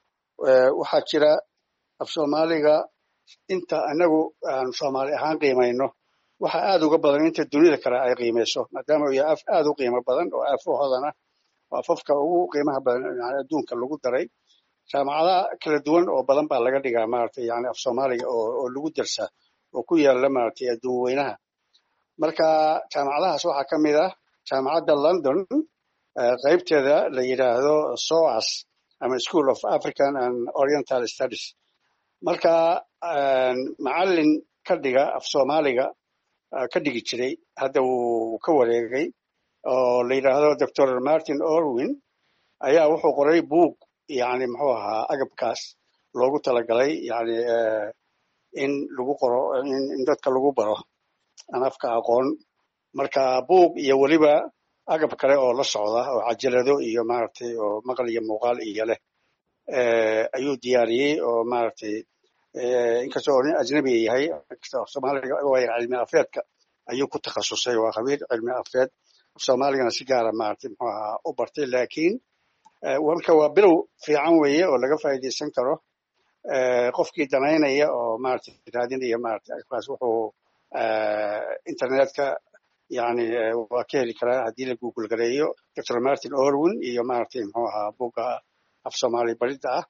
[SPEAKER 12] waxaa jira af soomaaliga inta anagu aan soomaali ahaan qiimayno waxa aad uga badan inta dunida kale ay qiimayso, maadaama uu yahay af aad u qiimo badan oo afahoodana waa afafka ugu qiimaha badan yani adduunka lagu daray. jaamacadaha kala duwan oo badan baa laga dhigaa maaragtay yani af soomaaliga oo lagu darsaa oo ku yaala maaragtay adduun weynaha. marka jaamacadahaas waxaa ka mid ah jaamacadda London qaybteeda la yidhaahdo SOAS ama School of African and Oriental Studies. marka macallin ka dhiga af soomaaliga ka dhigi jiray hadda wuu ka wareegay oo la yidhaahdo Dr. Martin Orwin ayaa wuxuu qoray buug yani muxuu ahaa agabkaas loogu talagalay yani in lagu qoro in dadka lagu baro aan afka aqoon. marka buug iyo weliba agab kale oo la socda oo cajalado iyo maaragtay oo maqal iyo muuqaal iyo leh ayuu diyaariyey oo maaragtay inkastoo nin ajnabi yahay soomaaliga waa cilmi afeedka ayuu ku takhasusay, waa khabiir cilmi afeed soomaaligana si gaara maaragtay muxuu ahaa u bartay. laakiin marka waa bilow fiican weeye oo laga faa'iidaysan karo qofkii danaynaya oo maaragtay raadinaya maaragtay kaas wuxuu internetka yani waa ka heli karaa haddii la google gareeyo Dr. Martin Orwin iyo maaragtay muxuu ahaa buugga af soomaali baridda ah.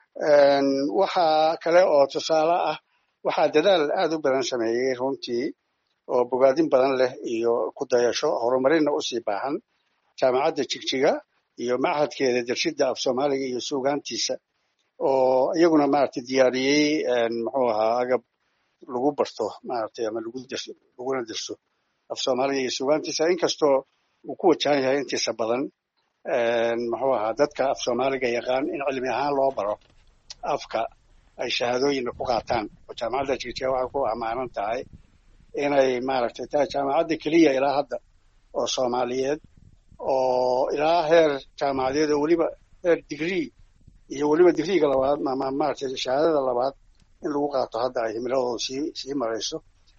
[SPEAKER 12] waxaa kale oo tusaale ah, waxaa dadaal aad u badan sameeyey runtii oo bogaadin badan leh iyo ku dayasho horumarinna usii baahan jaamacadda Jigjiga iyo machadkeeda darshidda af soomaaliga iyo suugaantiisa oo iyaguna maaragtay diyaariyey muxuu ahaa agab lagu barto maaragtay ama laguna darso af soomaaliga iyo suugaantiisa, inkastoo uu ku wajahan yahay intiisa badan muxuu ahaa dadka af soomaaliga yaqaan in cilmi ahaan loo baro afka ay shahaadooyinna ku qaataan. oo jaamacadda Jigjiga waxay ku amaanan tahay inay maaragtay tahay jaamacadda keliya ilaa hadda oo soomaaliyeed oo ilaa heer jaamacadeed oo weliba heer degree iyo weliba digriga labaad maaragtay shahaadada labaad in lagu qaato hadda ay himiladooda sii marayso.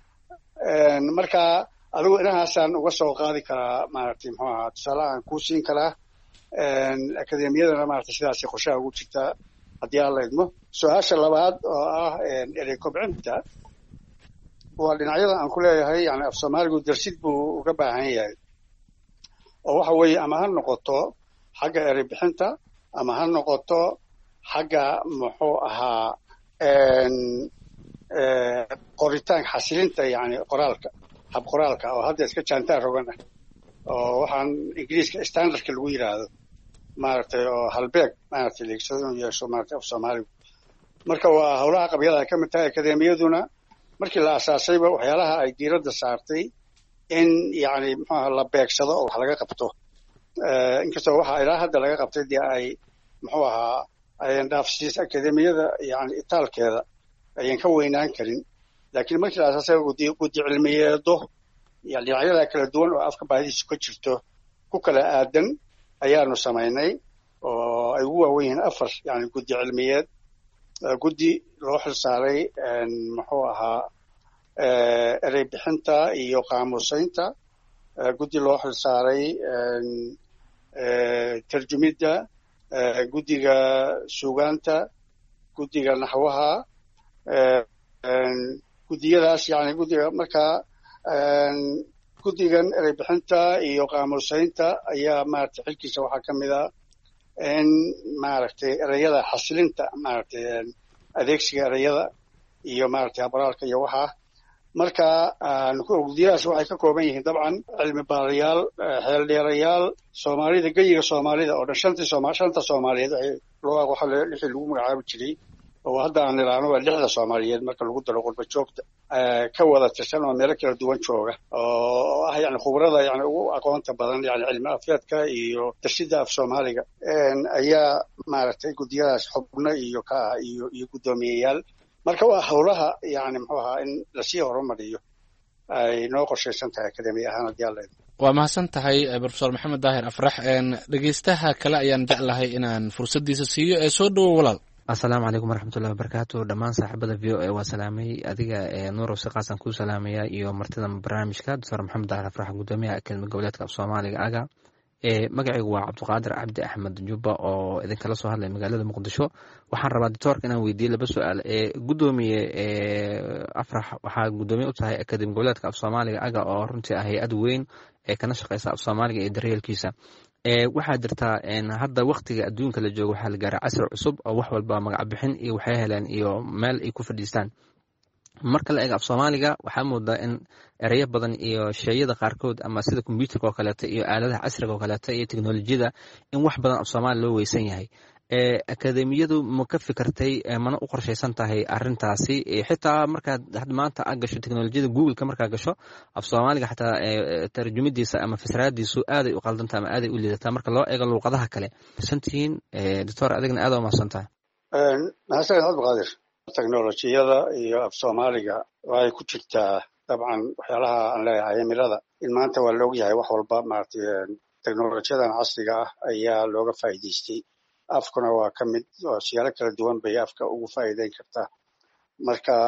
[SPEAKER 12] marka adigu inahaasaan uga soo qaadi karaa maaragtay muxuu ahaa tusaale aan kuu siin karaa. akademiyadana maaragtay sidaasay qorshaha ugu jirtaa haddii aan la idmo. su-aasha labaad oo ah erey kobcinta waa dhinacyada aan ku leeyahay yani af soomaaligu darsid buu uga baahan yahay, oo waxa weeye ama ha noqoto xagga erey bixinta ama ha noqoto xagga muxuu ahaa qoritaanka xasilinta yani qoraalka hab qoraalka oo hadda iska jaantaan rogan ah oo waxaan ingiriiska standardka lagu yiraahdo maaragtay oo halbeeg maaragtay leegsado inuu yeesho maaragtay af soomaaligu. marka waa howlaha qabyada ay ka mid tahay akademiyaduna markii la asaasayba waxyaalaha ay diiradda saartay in yani muxuu aha la beegsado oo wax laga qabto inkastoo waxa ilaa hadda laga qabtay dee ay muxuu ahaa ayan dhaafsiis akademiyada yani itaalkeeda ayan ka weynaan karin laakiin markii la asaasay guddi cilmiyeedo yani dhinacyada kala duwan oo afka baahidiisu ka jirto ku kala aadan ayaanu samaynay oo ay ugu waawen yihiin 4 yani guddi cilmiyeed guddi loo xilsaaray muxuu ahaa erey bixinta iyo qaamuusaynta guddi loo xilsaaray tarjumidda guddiga suugaanta guddiga naxwaha guddiyadaas yani guddiga markaa guddigan erey bixinta iyo qaamuusaynta ayaa maaragtay xilkiisa waxaa ka mid ah in maaragtay ereyada xasilinta maaragtay adeegsiga ereyada iyo maaragtay habraalka iyo waxaa marka guddiyadaas waxay ka kooban yihiin dabcan cilmi baarayaal xeeldheerayaal soomaalida geyiga soomaalida oo dhan shanta soomaaliyeed waxa lixii lagu magacaabi jiray oo hadda aan ilaano waa 6da soomaaliyeed marka lagu daro qurba joogta ka wada tirsan oo meelo kala duwan jooga oo ah yani khubrada yani ugu aqoonta badan yani cilmi afeedka iyo darsidda af soomaaliga ayaa maaragtay guddiyadaas xubno iyo ka ah iyo guddoomiyeyaal marka waa howlaha yani muxuu ahaa in lasii horumariyo ay noo qorshaysan tahay akademiya ahaan haddii alla
[SPEAKER 11] waa mahadsan tahay profesor maxamed daahir afrax dhegeystaha kale ayaan jeclahay inaan fursaddiisa siiyo ee soo dhowow walaal
[SPEAKER 15] asalaamu calaykum waraxmatullahi wabarakaatu dhammaan saaxiibada v o a waa salaamay adiga nuurow si qaasan kuu salaamaya iyo martida barnaamijka doctor maxamed daahir afrax guddoomiyaha akademi goboleedka af soomaaliga aga magacaygu waa cabdiqaadir cabdi axmed jubba oo idinkala soo hadlay magaalada muqdisho waxaan rabaa doctoorka inaan weydiiye 2 su-aal gudoomiye afrax waxaa guddoomiye u tahay akademi goboleedka af soomaaliga aga oo runtii ah hay-ad weyn ee kana shaqeysa af soomaaliga iyo daryeelkiisa waxaa jirtaa hadda waktiga adduunka la joogo waxaa la gaaray casri cusub oo wax walba magac bixin iyo waxay heleen iyo meel ay ku fadhiistaan marka la eego af soomaaliga waxaa moodaa in ereyo badan iyo sheeyada qaarkood ama sida kombyuutarka oo kaleeto iyo aaladaha casriga oo kaleeto iyo teknolojiyada in wax badan af soomaali loo weysan yahay akademiyadu ma ka fikirtay mana u qorshaysan tahay arintaasi xitaa markaad maanta aad gasho teknolojiyada googleka markaad gasho af soomaaliga xataa tarjumidiisa ama fasraadiisu aaday u qaldanta ama aaday u liidataa marka loo eego luuqadaha kale santihiin doctor adigna aad u mahadsan tahay
[SPEAKER 12] mahadsan cabdiqaadir teknolojiyada iyo af soomaaliga waxay ku jirtaa dabcan waxyaalaha aan leeyahay cimilada in maanta waa laog yahay wax walba maaragtay teknolojiyadan casriga ah ayaa looga faa'iidaystay afkuna waa ka mid oo siyaalo kala duwan bay afka ugu faa'iideyn kartaa marka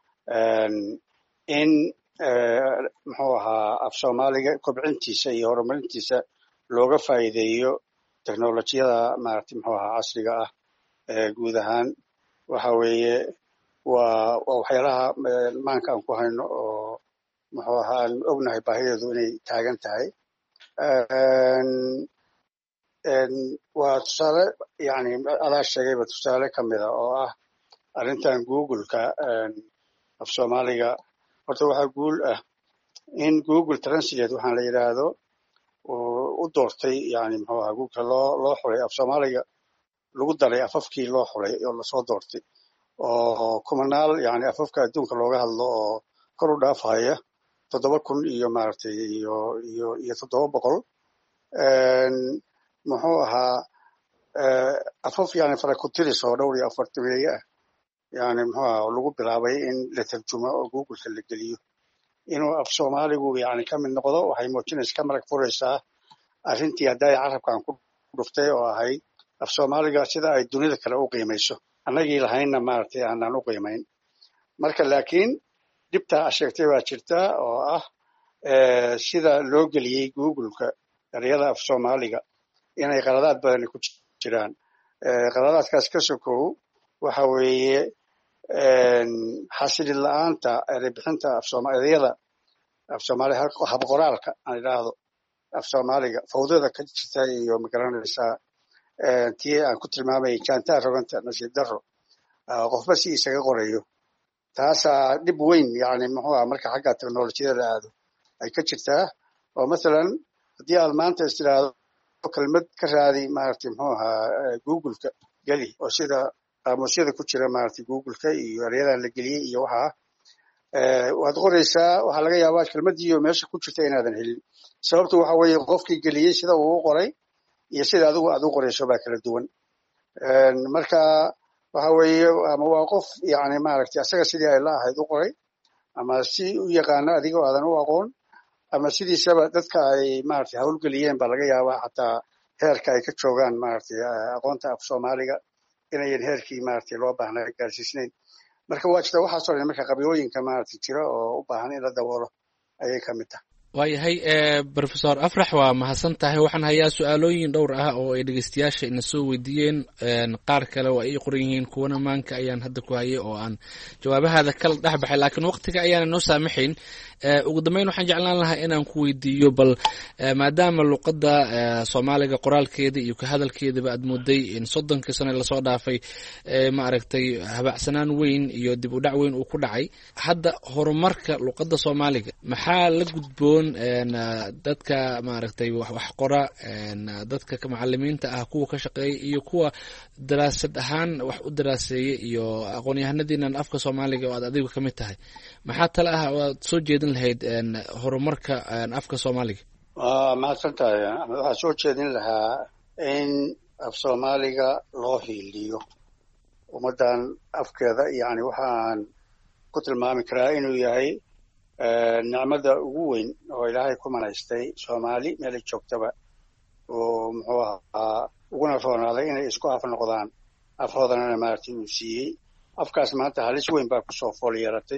[SPEAKER 12] in muxuu ahaa af soomaaliga kobcintiisa iyo horumarintiisa looga faa'iideeyo teknolojiyada maaragtay muxuu ahaa casriga ah guud ahaan waxa weeye waa waxyaalaha maanka aan ku hayno oo muxuu ahaa aan ognahay baahideedu inay taagan tahay waa tusaale yani adaa sheegayba tusaale ka mida oo ah arrintan googleka af soomaaliga horta waxaa guul ah in google translate waxaan la yidhaahdo u doortay yani muxuu ahaa googleka loo xulay af soomaaliga lagu daray afafkii loo xulay oo lasoo doortay oo kumanaal yani afafka adduunka looga hadlo oo kor u dhaafhaya 7,000 iyo maaragtay iyo 700 muxuu ahaa afaf yani faraku-tiris oo dhowr iyo 40 ah yani muxuu ahaa lagu bilaabay in la tarjumo oo googleka la geliyo inuu af soomaaligu yani ka mid noqdo waxay muujinaysa ka marag furaysaa arrintii hadday carabkan ku dhuftay oo ahayd af soomaaliga sida ay dunida kale u qiimayso annagii lahaynna maaragtay aanaan u qiimayn marka laakiin dhibtaa sheegtay baa jirta oo ah sida loo geliyey googleka ereyada af soomaaliga inay qaladaad badani ku jiraan qaladaadkaas ka sokow waxa weeye xasilid la-aanta ereybixinta ereyada af soomaaliga habqoraalka aan idhaahdo af soomaaliga fawdada ka jirta iyo magaranaysaa tii aan ku tilmaamayay jaantaa roganta nasiib daro qofba si isaga qorayo taasaa dhib weyn yani muxuu aha marka xagga teknolojiyada la aado ay ka jirtaa oo masalan haddii aad maanta istiraahdo kelmad ka raadi maaragtay muxuu ahaa googleka geli oo sida qaamuusyada ku jira maaragtay google-ka iyo eryadan la geliyey iyo waxaa waad qoraysaa waxaa laga yaabaa kelmadiiyo meesha ku jirta inaadan helin sababtu waxa weeye qofkii geliyey sida uu u qoray iyo sida adigu aad u qorayso baa kala duwan marka waxa weeye ama waa qof yani maaragtay asaga sidii ay la ahayd u qoray ama si u yaqaano adigoo aadan u aqoon ama sidiisaba dadka ay maaragtay hawlgeliyeen baa laga yaabaa xataa heerka ay ka joogaan maaragtay aqoonta af soomaaliga inayan heerkii maaragtay loo baahnaa gaarsiisnayn marka waa jirta waxaasoo dhan marka qabyooyinka maaragtay jira oo u baahan in la daboolo ayay ka mid tahay
[SPEAKER 11] waayahay professor afrax waa mahadsan tahay waxaan hayaa su-aalooyin dhowr ah oo ay dhegeystayaasha ina soo weydiiyeen qaar kale oo ay qoran yihiin kuwana maanka ayaan hadda ku hayay oo aan jawaabahaada kala dhex baxay laakiin waqtiga ayaana noo saamaxayn ugu dambeyn waxaan jeclaan lahaa inaan ku weydiiyo bal maadaama luqadda soomaaliga qoraalkeeda iyo ka hadalkeedaba aad mooday in 30 sano lasoo dhaafay maaragtay habacsanaan weyn iyo dib u dhac weyn uu ku dhacay hadda horumarka luqadda soomaaliga maxaa la gudboon dadka maaragtay wax qora dadka macalimiinta ah kuwa ka shaqeeya iyo kuwa daraasad ahaan wax u daraaseeya iyo aqoon-yahanadiinan afka soomaaliga oo aad adigu ka mid tahay maxaa tale ah oo aad soo jeedin lahayd horumarka afka soomaaliga
[SPEAKER 12] mahadsan tahay waxaa soo jeedin lahaa in af soomaaliga loo hiiliyo ummaddan afkeeda yani waxaan ku tilmaami karaa inuu yahay nicmada ugu weyn oo ilaahay ku manaystay soomaali meelay joogtaba oo muxuu ahaa uguna roonaaday inay isku af noqdaan afhoodanana maaragtay uu siiyey afkaas maanta halis weyn baa kusoo fool yeelatay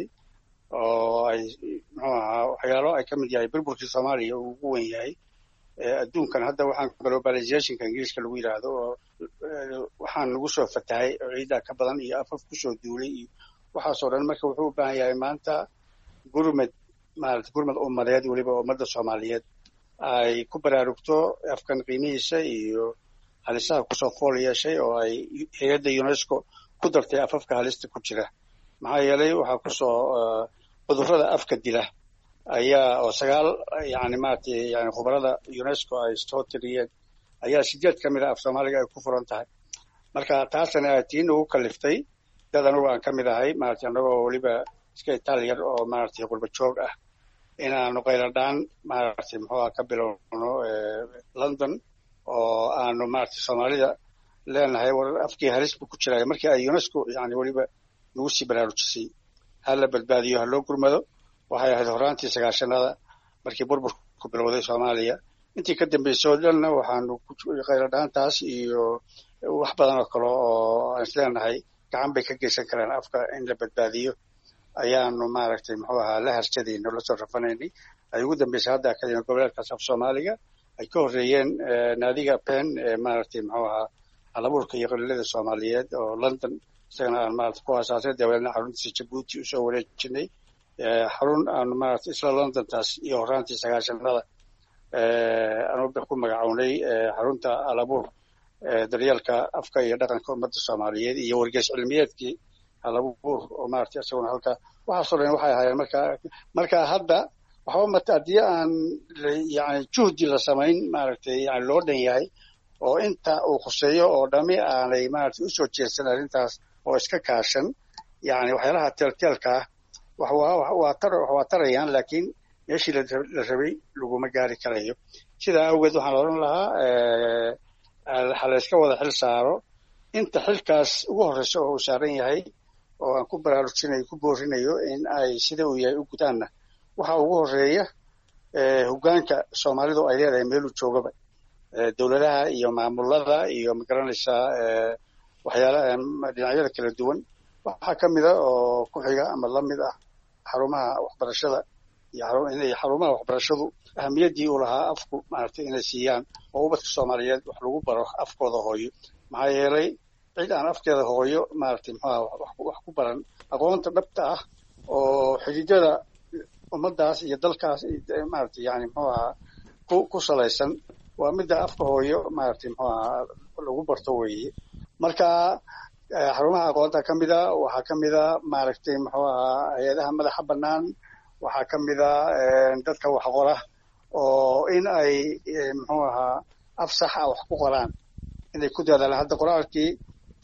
[SPEAKER 12] oo ay muxuu ahaa waxyaalo ay ka mid yahay burburkii soomaaliya uu ugu weyn yahay adduunkan hadda waxaan globalizationka ingiriiska lagu yidhaahdo oo waxaan lagu soo fatahay oo ciiddaa ka badan iyo afaf kusoo duulay iyo waxaasoo dhan marka wuxuu u baahan yahay maanta gurmad maaragtay gurmad ummadeed weliba ummadda soomaaliyeed ay ku baraarugto afkan qiimihiisa iyo halisaha kusoo fool yeeshay oo ay hay-adda UNESCO ku dartay afafka halista ku jira maxaa yeelay waxaa kusoo cudurrada afka dila ayaa oo 9 yani maaragtay yani khubarada UNESCO ay soo tiriyeen ayaa 8 ka mid ah af soomaaliga ay ku furan tahay marka taasna tiin ugu kaliftay dad anugu aan ka mid ahay maaragtay annagoo weliba iska Italian oo maaragtay qurba joog ah inaanu qayladhaan maaragtay muxuu ka bilowno London oo aanu maaragtay Soomaalida leenahay war afkii halis buu ku jiray markii ay UNESCO yani weliba nagu sii baraarujisay hala badbaadiyo ha loo gurmado waxay ahayd horaantii 9-shannada markii burburku bilowday Soomaaliya intii ka dambeysay dhanna waxaanu ku qayladhaantaas iyo wax badan oo kale oo aan isleenahay gacan bay ka geysan karaan afka in la badbaadiyo ayaanu maaragtay muxuu ahaa la harjadayno la soo rafanaynay ay ugu dambeysay hadda akademi goboleedkaas af soomaaliga ay ka horreeyeen naadiga pen maaragtay muxuu ahaa halabuurka iyo qaliilada soomaaliyeed oo London isagana aan maaragtay ku aasaasay dabeedna xaruntiisa Jabuuti usoo wareejinay xarun aan maaragtay isla Londontaas iyo horaantii 9-shannada aanu ku magacawnay xarunta halabuur daryeelka afka iyo dhaqanka ummadda soomaaliyeed iyo wargeys cilmiyeedkii halabuur oo maaragtay isaguna halka waxaasoo dhan waxay ahaayeen marka hadda waxba mata haddii aan yani juhdi la samayn maaragtay yani loo dhan yahay oo inta uu khuseeyo oo dhami aanay maaragtay usoo jeedsan arrintaas oo iska kaashan yani waxyaalaha teelteelka ah waa tarayaan laakiin meeshii la rabay laguma gaari karayo sidaa awgeed waxaan odhan lahaa ha la iska wada xil saaro inta xilkaas ugu horreysa oo uu saaran yahay oo aan ku baraarujinayo ku boorinayo in ay sida uu yahay u gudaanna waxa ugu horreeya hoggaanka soomaalidu ay leedahay meeluu joogaba dowladaha iyo maamulada iyo magaranaysaa waxyaalaha dhinacyada kala duwan waxaa ka mida oo ku xiga ama la mid ah xarumaha waxbarashada iyo xarumaha waxbarashadu ahamiyaddii uu lahaa afku maaragtay inay siiyaan oo ubadka soomaaliyeed wax lagu baro afkooda hooyo maxaa yeelay cid aan afkeeda hooyo maaragtay muxuuha wax ku baran aqoonta dhabta ah oo xididada ummaddaas iyo dalkaas maaragtay yani muxuu ahaa ku salaysan waa midda afka hooyo maaragtay muxuu ahaa lagu barto weeye marka xarumaha aqoonta ka mida waxaa ka mida maaragtay muxuu ahaa hay-adaha madaxa bannaan waxaa ka mida dadka wax qora oo in ay muxuu ahaa af sax ah wax ku qoraan inay ku dadaalaan hadda qoraalkii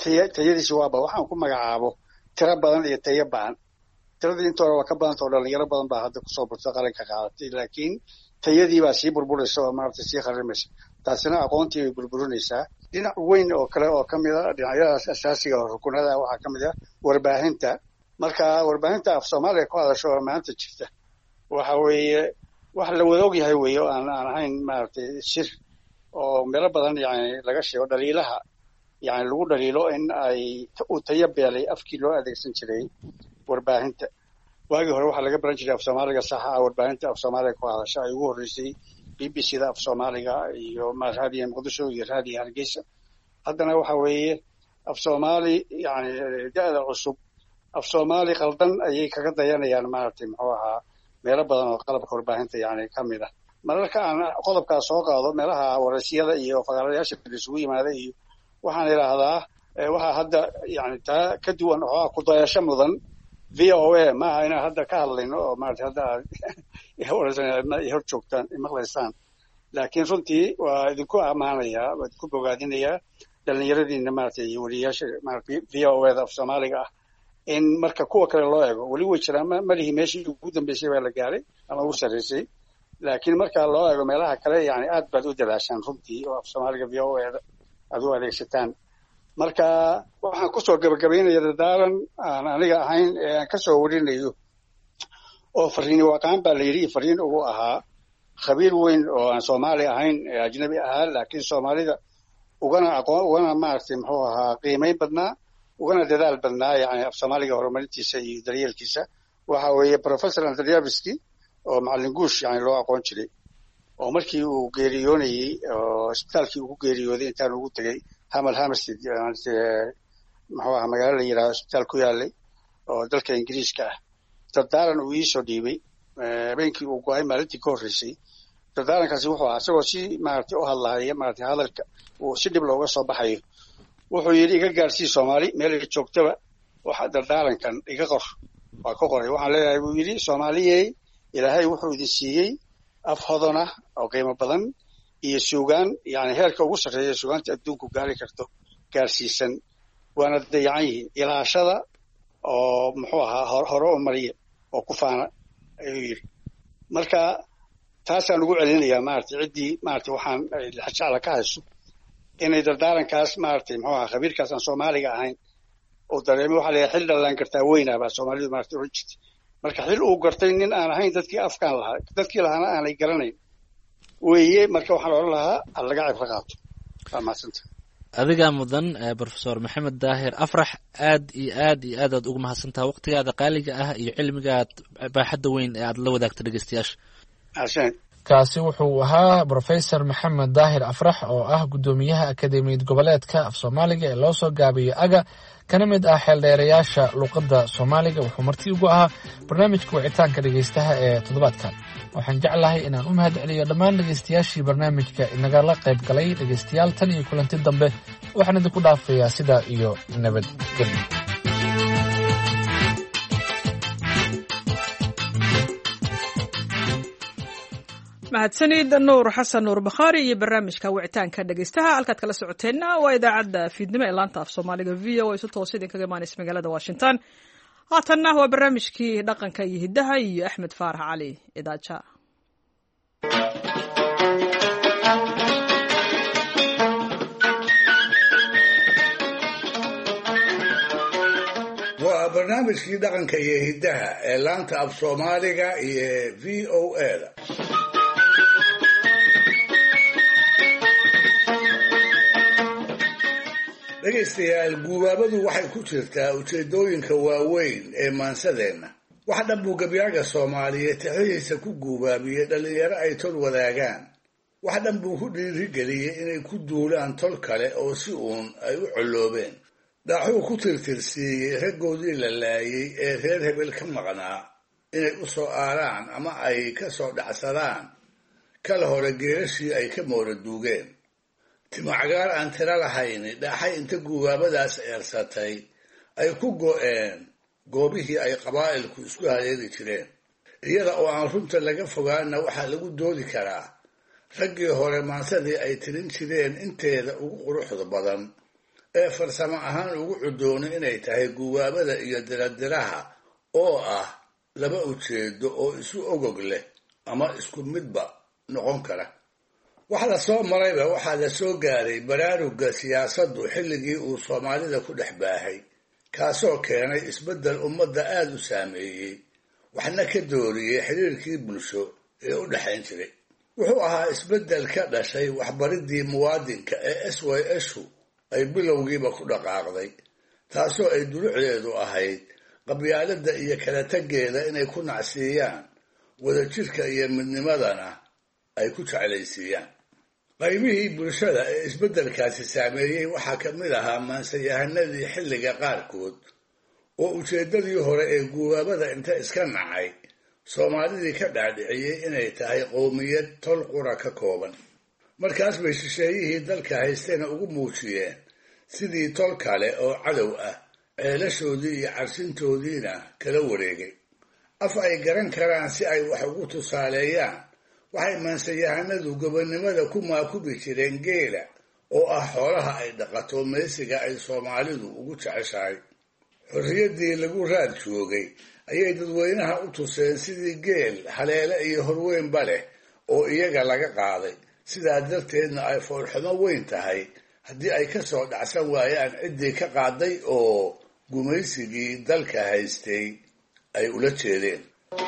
[SPEAKER 12] tayadiisi waaba waxaan ku magacaabo tiro badan iyo tayo ba'an. tiradii inta hore waa ka badanta oo dhalinyaro badan baa hadda kusoo burta qalinka qaadatay, laakiin tayadii baa sii burburaysa oo maaragtay sii kharimaysa. taasina aqoontii bay burburinaysaa. dhinac weyn oo kale oo ka mid a dhinacyadaas asaasiga oo rukunada waxaa ka mid ah warbaahinta. marka warbaahinta af soomaaliya ku hadasho oo maanta jirta waxa weeye wax la wada og yahay weeye oo aan ahayn maaragtay shir oo meelo badan yani laga sheego dhaliilaha yani lagu dhaliilo in ay u tayo beelay afkii loo adeegsan jiray warbaahinta. waagii hore waxaa laga baran jiray af soomaaliga saxa ah, warbaahinta af soomaaliga ku hadasha ay ugu horreysay BBC-da af soomaaliga iyo raadiyo muqdisho iyo raadiyo hargeysa. haddana waxa weeye af soomaali yani da-da cusub af soomaali qaldan ayay kaga dayanayaan maaragtay muxuu ahaa meelo badan oo qalabka warbaahinta yani ka mid ah. mararka aan qodobkaas soo qaado meelaha waraysiyada iyo faqaarayaasha isugu yimaada iyo waxaan idhaahdaa waxaa hadda yani taa ka duwan oo ku dayasho mudan VOA maaha inaan hadda ka hadlayno oo maaragtay hadda aad hor joogtaan maqlaysaan, laakiin runtii waa idinku ammaanayaa, waa idinku bogaadinayaa dhalinyaradiina maaragtay iyo weliyaasha maaragtay VOA-da af soomaaliga ah in marka kuwa kale loo eego weli way jiraan malihii meeshii ugu dambeysay baa la gaaray ama ugu sarreysay, laakiin marka loo eego meelaha kale yani aad baad u dadaashaan runtii oo af soomaaliga VOA-da aad u adeegsataan. marka waxaan kusoo gabagabaynaya dadaalan aan aniga ahayn ee aan kasoo warinayo oo fariin waaqaan baa la yidhi fariin ugu ahaa khabiir weyn oo aan soomaali ahayn ee ajnabi ahaa laakiin soomaalida ugana maaragtay muxuu ahaa qiimayn badnaa ugana dadaal badnaa yani af soomaaliga horumarintiisa iyo daryeelkiisa. waxa weeye professor Andriyaviski oo macallin guush yani loo aqoon jiray oo markii uu geeriyoonayey oo isbitaalkii uu ku geeriyooday intaan ugu tegey Hamal Hammerstead muxuu ahaa magaalo la yidhahdo isbitaal ku yaalay oo dalka ingiriiska ah. dardaaran uu iisoo dhiibay habeenkii uu go-ay maalintii ka horreysay. dardaarankaasi wuxuu ahaa isagoo si maaragtay u hadlahaya maaragtay hadalka uu si dhib looga soo baxayo. wuxuu yidhi iga gaarsii Soomaali meel ay joogtaba waxa dardaarankan iga qor. waa ka qoray. waxaan leeyahay buu yidhi Soomaaliyey ilaahay wuxuu idin siiyey af hodan ah oo qiimo badan iyo suugaan yani heerka ugu sarreeya suugaanta adduunku gaari karto gaarsiisan, waana dayacan yihiin ilaashada oo muxuu ahaa hore u mariya oo ku faana ayuu yidhi. marka taasaan ugu celinayaa maaragtay ciddii maaragtay waxaan jecla ka hayso inay dardaarankaas maaragtay muxuu ahaa khabiirkaas aan soomaaliga ahayn oo dareemay waxaa leeyahay xil dhallaan gartaa weynaa baa soomaalidu maaragtay oran jirtay. marka xil uu gartay nin aan ahayn dadkii afkaan lahaa dadkii lahaana aanay garanayn weeye. marka waxaan odhan lahaa ha laga cibro qaato. waa mahadsanta.
[SPEAKER 11] adigaa mudan brofesor maxamed daahir afrax aad iyo aad iyo aad aad ugu mahadsantaha waqtigaada qaaliga ah iyo cilmigaad baaxadda weyn ee aad la wadaagta dhegeystayaasha. kaasi wuxuu ahaa brofesor maxamed daahir afrax oo ah guddoomiyaha akademiyad goboleedka af soomaaliga ee loo soo gaabiyo aga kana mid ah xeeldheerayaasha luuqadda soomaaliga. wuxuu marti ugu ahaa barnaamijka wicitaanka dhegeystaha ee toddobaadkan. waxaan jeclahay inaan u mahad celiyo dhammaan dhegeystayaashii barnaamijka inagala qayb galay. dhegeystayaal tan iyo kulanti dambe waxaan idinku dhaafayaa sidaa iyo nabadgelyo.
[SPEAKER 1] mahadsanid nuur xasan nuur bakhaari iyo barnaamijka wicitaanka dhegeystaha. halkaad kala socoteenna waa idaacadda fiidnimo ee laanta af soomaaliga v o a si toos idinkaga imaanaysa magaalada washington. haatanna waa barnaamijkii dhaqanka iyo hiddaha iyo axmed faarax cali idaaja.
[SPEAKER 3] waa barnaamijkii dhaqanka iyo hiddaha ee laanta af soomaaliga iyo v o a-da. dhegaystayaal guubaabadu waxay ku jirtaa ujeeddooyinka waaweyn ee maansadeenna. wax dhan buu gabyaaga soomaaliyeed tixdihiisa ku guubaabiyey dhallinyaro ay tol wadaagaan. wax dhan buu ku dhiirigeliyey inay ku duulaan tol kale oo si uun ay u colloobeen. dhaaxuu ku tirtirsiiyey raggoodii la laayey ee reer hebel ka maqnaa inay u soo aaraan ama ay ka soo dhacsadaan kala hore geerashii ay ka moora duugeen. timacgaar aan tiro lahayni dhaaxay inta guubaabadaas eersatay ay ku go'een goobihii ay qabaa'ilku isku haleeli jireen. iyada oo aan runta laga fogaana waxaa lagu doodi karaa raggii hore maansadii ay tirin jireen inteeda ugu quruxda badan ee farsamo ahaan ugu cudoono inay tahay guwaabada iyo diradiraha oo ah laba ujeedo oo isu ogog leh ama isku midba noqon kara. wax la soo marayba waxaa la soo gaaray baraaruga siyaasaddu xilligii uu soomaalida ku dhex baahay, kaasoo keenay isbeddel ummadda aada u saameeyey, waxna ka dooriyey xiriirkii bulsho ee u dhexayn jiray. wuxuu ahaa isbeddel ka dhashay waxbaridii muwaadinka ee SYShu ay bilowgiiba ku dhaqaaqday, taasoo ay dulucdeedu ahayd qabyaaladda iyo kala taggeeda inay ku nacsiiyaan, wadajirka iyo midnimadana ay ku jeclaysiiyaan. qaybihii bulshada ee isbeddelkaasi saameeyey waxaa ka mid ahaa maansayahanadii xilliga qaarkood oo ujeeddadii hore ee guwaabada inta iska nacay soomaalidii ka dhaadhiciyey inay tahay qowmiyad tol qura ka kooban. markaas bay shisheeyihii dalka haystayna ugu muujiyeen sidii tol kale oo cadow ah, ceelashoodii iyo carsintoodiina kala wareegay. af ay garan karaan si ay wax ugu tusaaleeyaan waxay maansayahanadu gobonnimada ku maakubi jireen geela oo ah xoolaha ay dhaqato meesiga ay soomaalidu ugu jeceshahay. xorriyaddii lagu raad joogay ayay dadweynaha u tuseen sidii geel haleele iyo horweynba leh oo iyaga laga qaaday, sidaa darteedna ay foolxumo weyn tahay haddii ay ka soo dhacsan waayaan ciddii ka qaaday oo gumaysigii dalka haystay ay ula jeedeen.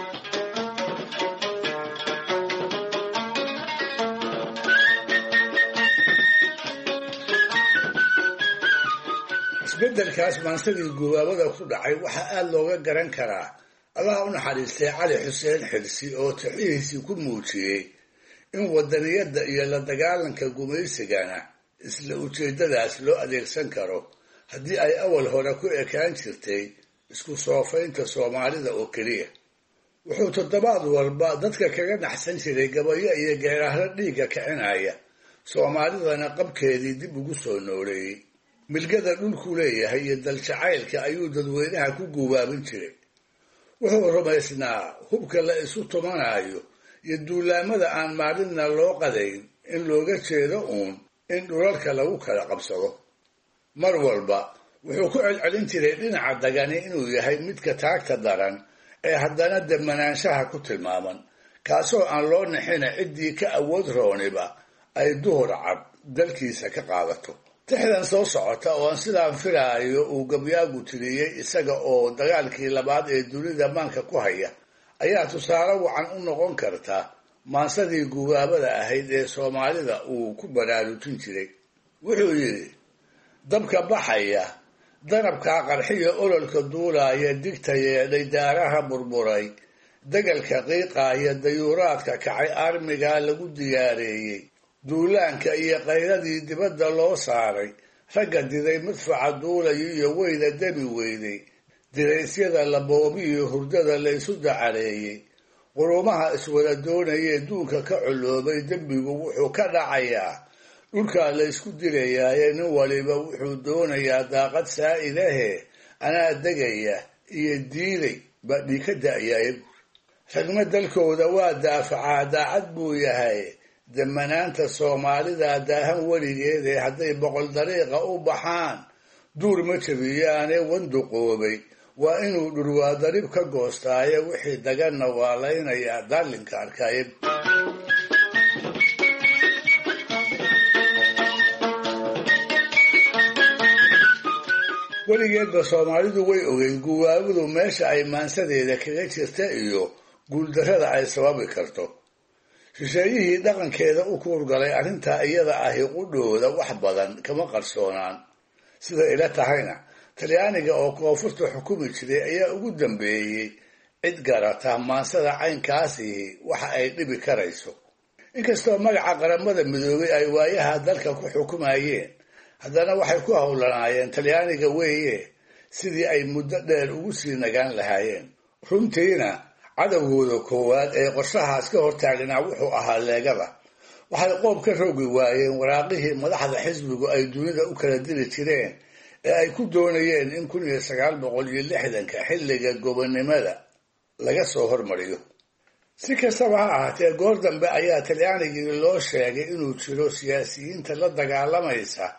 [SPEAKER 3] isbeddelkaas maansadii gubaabada ku dhacay waxaa aada looga garan karaa allaha u naxariistay cali xuseen xirsi oo tixihiisii ku muujiyey in wadaniyadda iyo la dagaalanka gumaysigana isla ujeeddadaas loo adeegsan karo haddii ay awal hore ku ekaan jirtay isku soofaynta soomaalida oo keliya. wuxuu toddobaad walba dadka kaga naxsan jiray gabayo iyo geeraahro dhiigga kicinaya, soomaalidana qabkeedii dib ugu soo nooleeyey. milgada dhulku leeyahay iyo daljacaylka ayuu dadweynaha ku guubaabin jiray. wuxuu rumaysnaa hubka la isu tumanaayo iyo duulaamada aan maalinna loo qadayn in looga jeedo uun in dhulalka lagu kala qabsado. mar walba wuxuu ku celcelin jiray dhinaca dagani inuu yahay midka taagta daran ee haddana demanaanshaha ku tilmaaman, kaasoo aan loo nixina ciddii ka awood rooniba ay duhur cad dalkiisa ka qaadato. tixdan soo socota oo aan sidaan filaayo uu gabyaagu tiriyey isaga oo dagaalkii labaad ee dunida maanka ku haya ayaa tusaale wacan u noqon karta maansadii gubaabada ahayd ee soomaalida uu ku baraarujin jiray. wuxuu yidhi: dabka baxaya, danabkaa qarxiya, ololka duulaaya, digta yeedhay, daaraha burburay, degalka qiiqaaya, dayuuraadka kacay, armigaa lagu diyaareeyey, duulaanka iyo qayladii dibadda loo saaray, ragga diday madfaca duulayo iyo weyda demi weyday, diraysyada la boobiyo hurdada la isu dacareeyey, qurumaha iswada doonayee duunka ka coloobay, dembigu wuxuu ka dhacayaa dhulkaa la ysku dilayaaye, nin waliba wuxuu doonayaa daaqad saa'idahe, anaa degaya iyo diiday baa dhiig ka da'yaye. ragma dalkooda waa daafacaa, daacad buu yahay, demanaanta soomaalida daahan weligeedee hadday boqol dariiqa u baxaan duur ma jabiyaane wanduqoobay, waa inuu dhurwaa darib ka goostaaye, wixii daganna waa laynayaa daalinka arkaaye. weligeedba soomaalidu way ogeyd guwaabadu meesha ay maansadeeda kaga jirta iyo guuldarrada ay sababi karto. shisheeyihii dhaqankeeda u kuurgalay arrintaa iyada ahi qudhooda wax badan kama qarsoonaan. sida ila tahayna talyaaniga oo koonfurta xukumi jiray ayaa ugu dambeeyey cid garata maansada caynkaasihi waxa ay dhibi karayso. inkastoo magaca qaramada midoobay ay waayaha dalka ku xukumayeen, haddana waxay ku howlanaayeen talyaaniga weeye sidii ay muddo dheer ugu sii nagaan lahaayeen. runtiina cadowgooda koowaad ee qorshahaas ka hortaagnaa wuxuu ahaa leegada. waxay qoob ka rogi waayeen waraaqihii madaxda xisbigu ay dunida u kala diri jireen ee ay ku doonayeen in 1960 xilliga gobonnimada laga soo hormariyo. si kastaba ha ahaatee, goor dambe ayaa talyaanigii loo sheegay inuu jiro siyaasiyiinta la dagaalamaysa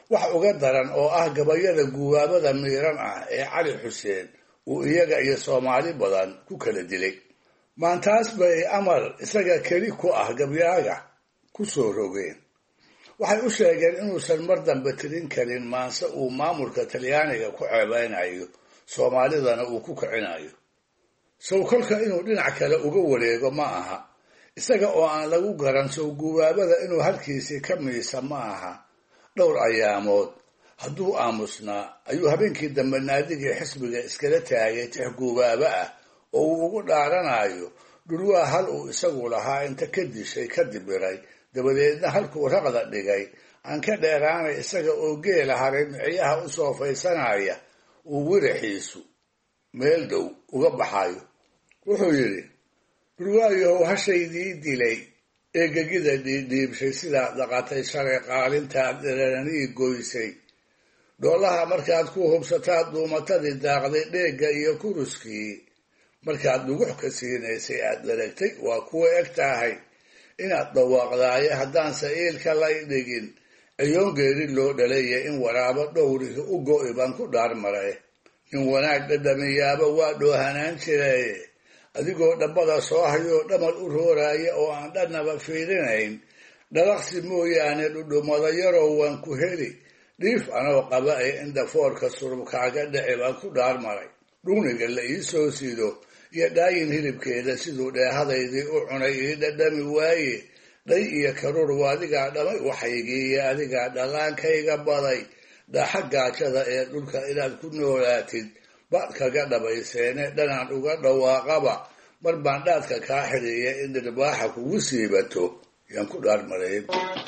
[SPEAKER 3] wax uga daran oo ah gabayada guwaabada miiran ah ee cali xuseen uu iyaga iyo soomaali badan ku kala dilay. maantaas bay amar isaga keli ku ah gabyaaga ku soo rogeen. waxay u sheegeen inuusan mar dambe tirin karin maanse uu maamulka talyaaniga ku ceebeynayo, soomaalidana uu ku kicinayo. sow kolka inuu dhinac kale uga wareego ma aha, isaga oo aan lagu garan sow guwaabada inuu halkiisii ka miisa ma aha. dhowr ayaamood hadduu aamusnaa ayuu habeenkii dambe naadigii xisbiga iskala taagay tix guwaaba ah oo uu ugu dhaaranayo dhulwaa hal uu isagu lahaa inta ka dishay ka dibiray, dabadeedna halkuu raqda dhigay aan ka dheeraanay isaga oo geela haray miciyaha u soofaysanaya uu wiraxiisu meel dhow uga baxayo. wuxuu yidhi, dhulwaayahow hashaydii dilay ee gegida dhiidhiibshay sidaad dhaqatay shalay qaalintaad dheraranii goysay, dhoolaha markaad ku hubsataad duumatadii daaqday dheegga iyo kuruskii markaad dhugux ka siinaysay aad dharagtay waa kuwa eg tahay inaad dhawaaqdaaye haddaanse iilka lay dhigin ciyoon geeri loo dhalaya in waraabo dhowrihi u go'i baan ku dhaarmaray. in wanaag dhadhamiyaaba waa dhoohanaan jiraye adigoo dhabbada soo hayoo dhamar u rooraya oo aan dhannaba fiirinayn, dhalaqsi mooyaane dhudhumada yarow waan ku heli dhiif anoo qaba ee indhafoorka surubkaaga dhici baan ku dhaarmaray. dhugniga la ii soo sido iyo dhaayin hilibkeeda siduu dheehadaydii u cunay ii dhadhami waaye, dhay iyo karuur waadigaa dhamay waxaygiiyo adigaa dhallaankayga baday, dhaaxa gaajada ee dhulka inaad ku noolaatid baad kaga dhabayseene dhanaan uga dhawaaqaba mar baan dhaadka kaa xidhiiya in dhirbaaxa kugu siibato yaan ku dhaarmaray.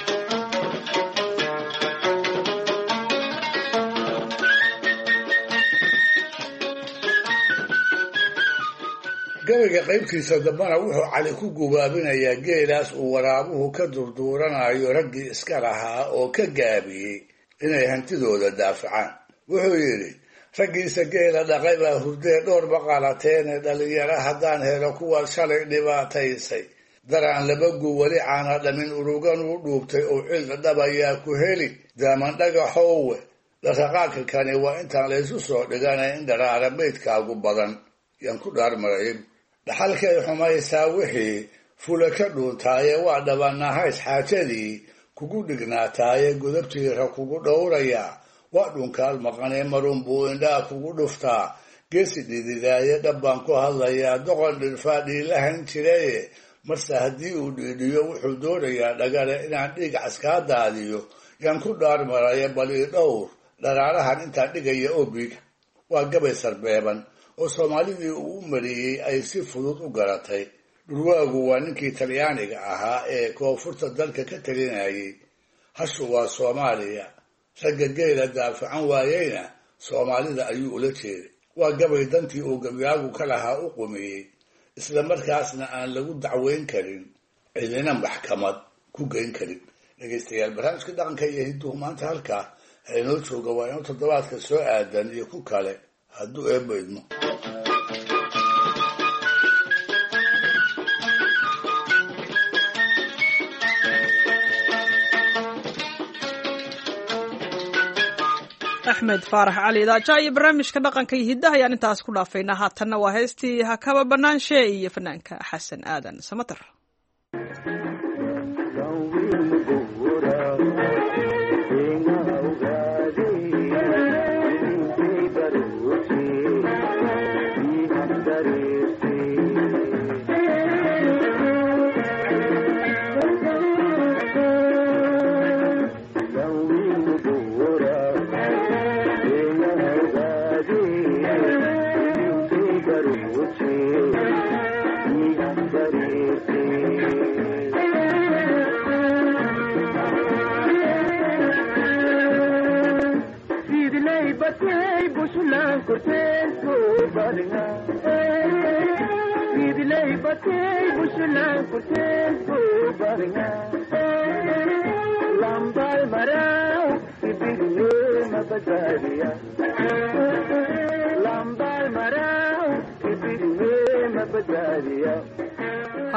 [SPEAKER 3] gabayga qaybtiisa dambana wuxuu cali ku gubaabinayaa geelaas uu waraabuhu ka durduuranayo raggii iska lahaa oo ka gaabiyey inay hantidooda daafacaan. wuxuu yidhi, raggiisa geela dhaqay baa hurdee dhowr baqalateene dhalinyaro haddaan helo kuwaad shalay dhibaataysay, daraan labagu weli caana dhamin urugan u dhuubtay oo cil dhabayaa ku heli, daaman dhagaxoowe dhaqaqaadka kani waa intaan laysu soo dhiganay in dharaara maydkaagu badan yaan ku dhaarmaray. dhaxalkay xumaysaa wixii fula ka dhuuntaaye waa dhabanahays xaajadii kugu dhignaataaye godabtiira kugu dhowrayaa, waa dhunkaal maqanee marun buu indhaa kugu dhuftaa, geesi dhididaaye dhabbaan ku hadlayaa doqon dhirfaa dhiilahan jiraye marse haddii uu dhiidhiyo wuxuu doonayaa dhagale inaan dhiig caskaa daadiyo yaan ku dhaarmaraya bal ii dhowr dharaarahan intaan dhigaya oo biig. waa gabay sarbeeban oo soomaalidii uu u mariyey ay si fudud u garatay. dhulwaagu waa ninkii talyaaniga ahaa ee koonfurta dalka ka talinayay, hashu waa Soomaaliya, ragga geela daafacan waayeyna Soomaalida ayuu ula jeeday. waa gabay dantii uu gabyaagu ka lahaa u qumiyey, isla markaasna aan lagu dacweyn karin, cidina maxkamad ku geyn karin. dhegaystayaal, barnaamijka dhaqanka iyo hidduhu maanta halkaa ha inoo jooga. waa inuu toddobaadka soo aadan iyo ku kale hadduu eebba idmo.
[SPEAKER 1] axmed faarax cali idaaja iyo barnaamijka dhaqanka iyo hiddaha ayaan intaas ku dhaafaynaa. haatanna waa heestii hakaba banaanshe iyo fanaanka xasan aadan samater.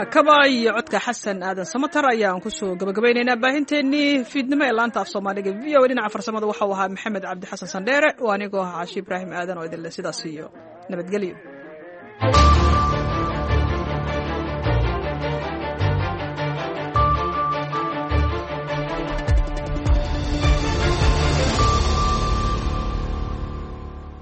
[SPEAKER 1] hakaba iyo codka xasan aadan samatar ayaan kusoo gabagabaynaynaa baahinteennii fiidnimo ee laanta af soomaaliga v o dhinaca farsamada waxau ahaa maxamed cabdi xasan sandheere oo anigoo ah caashi ibraahim aadan oo idinle sidaas iyo nabadgelyo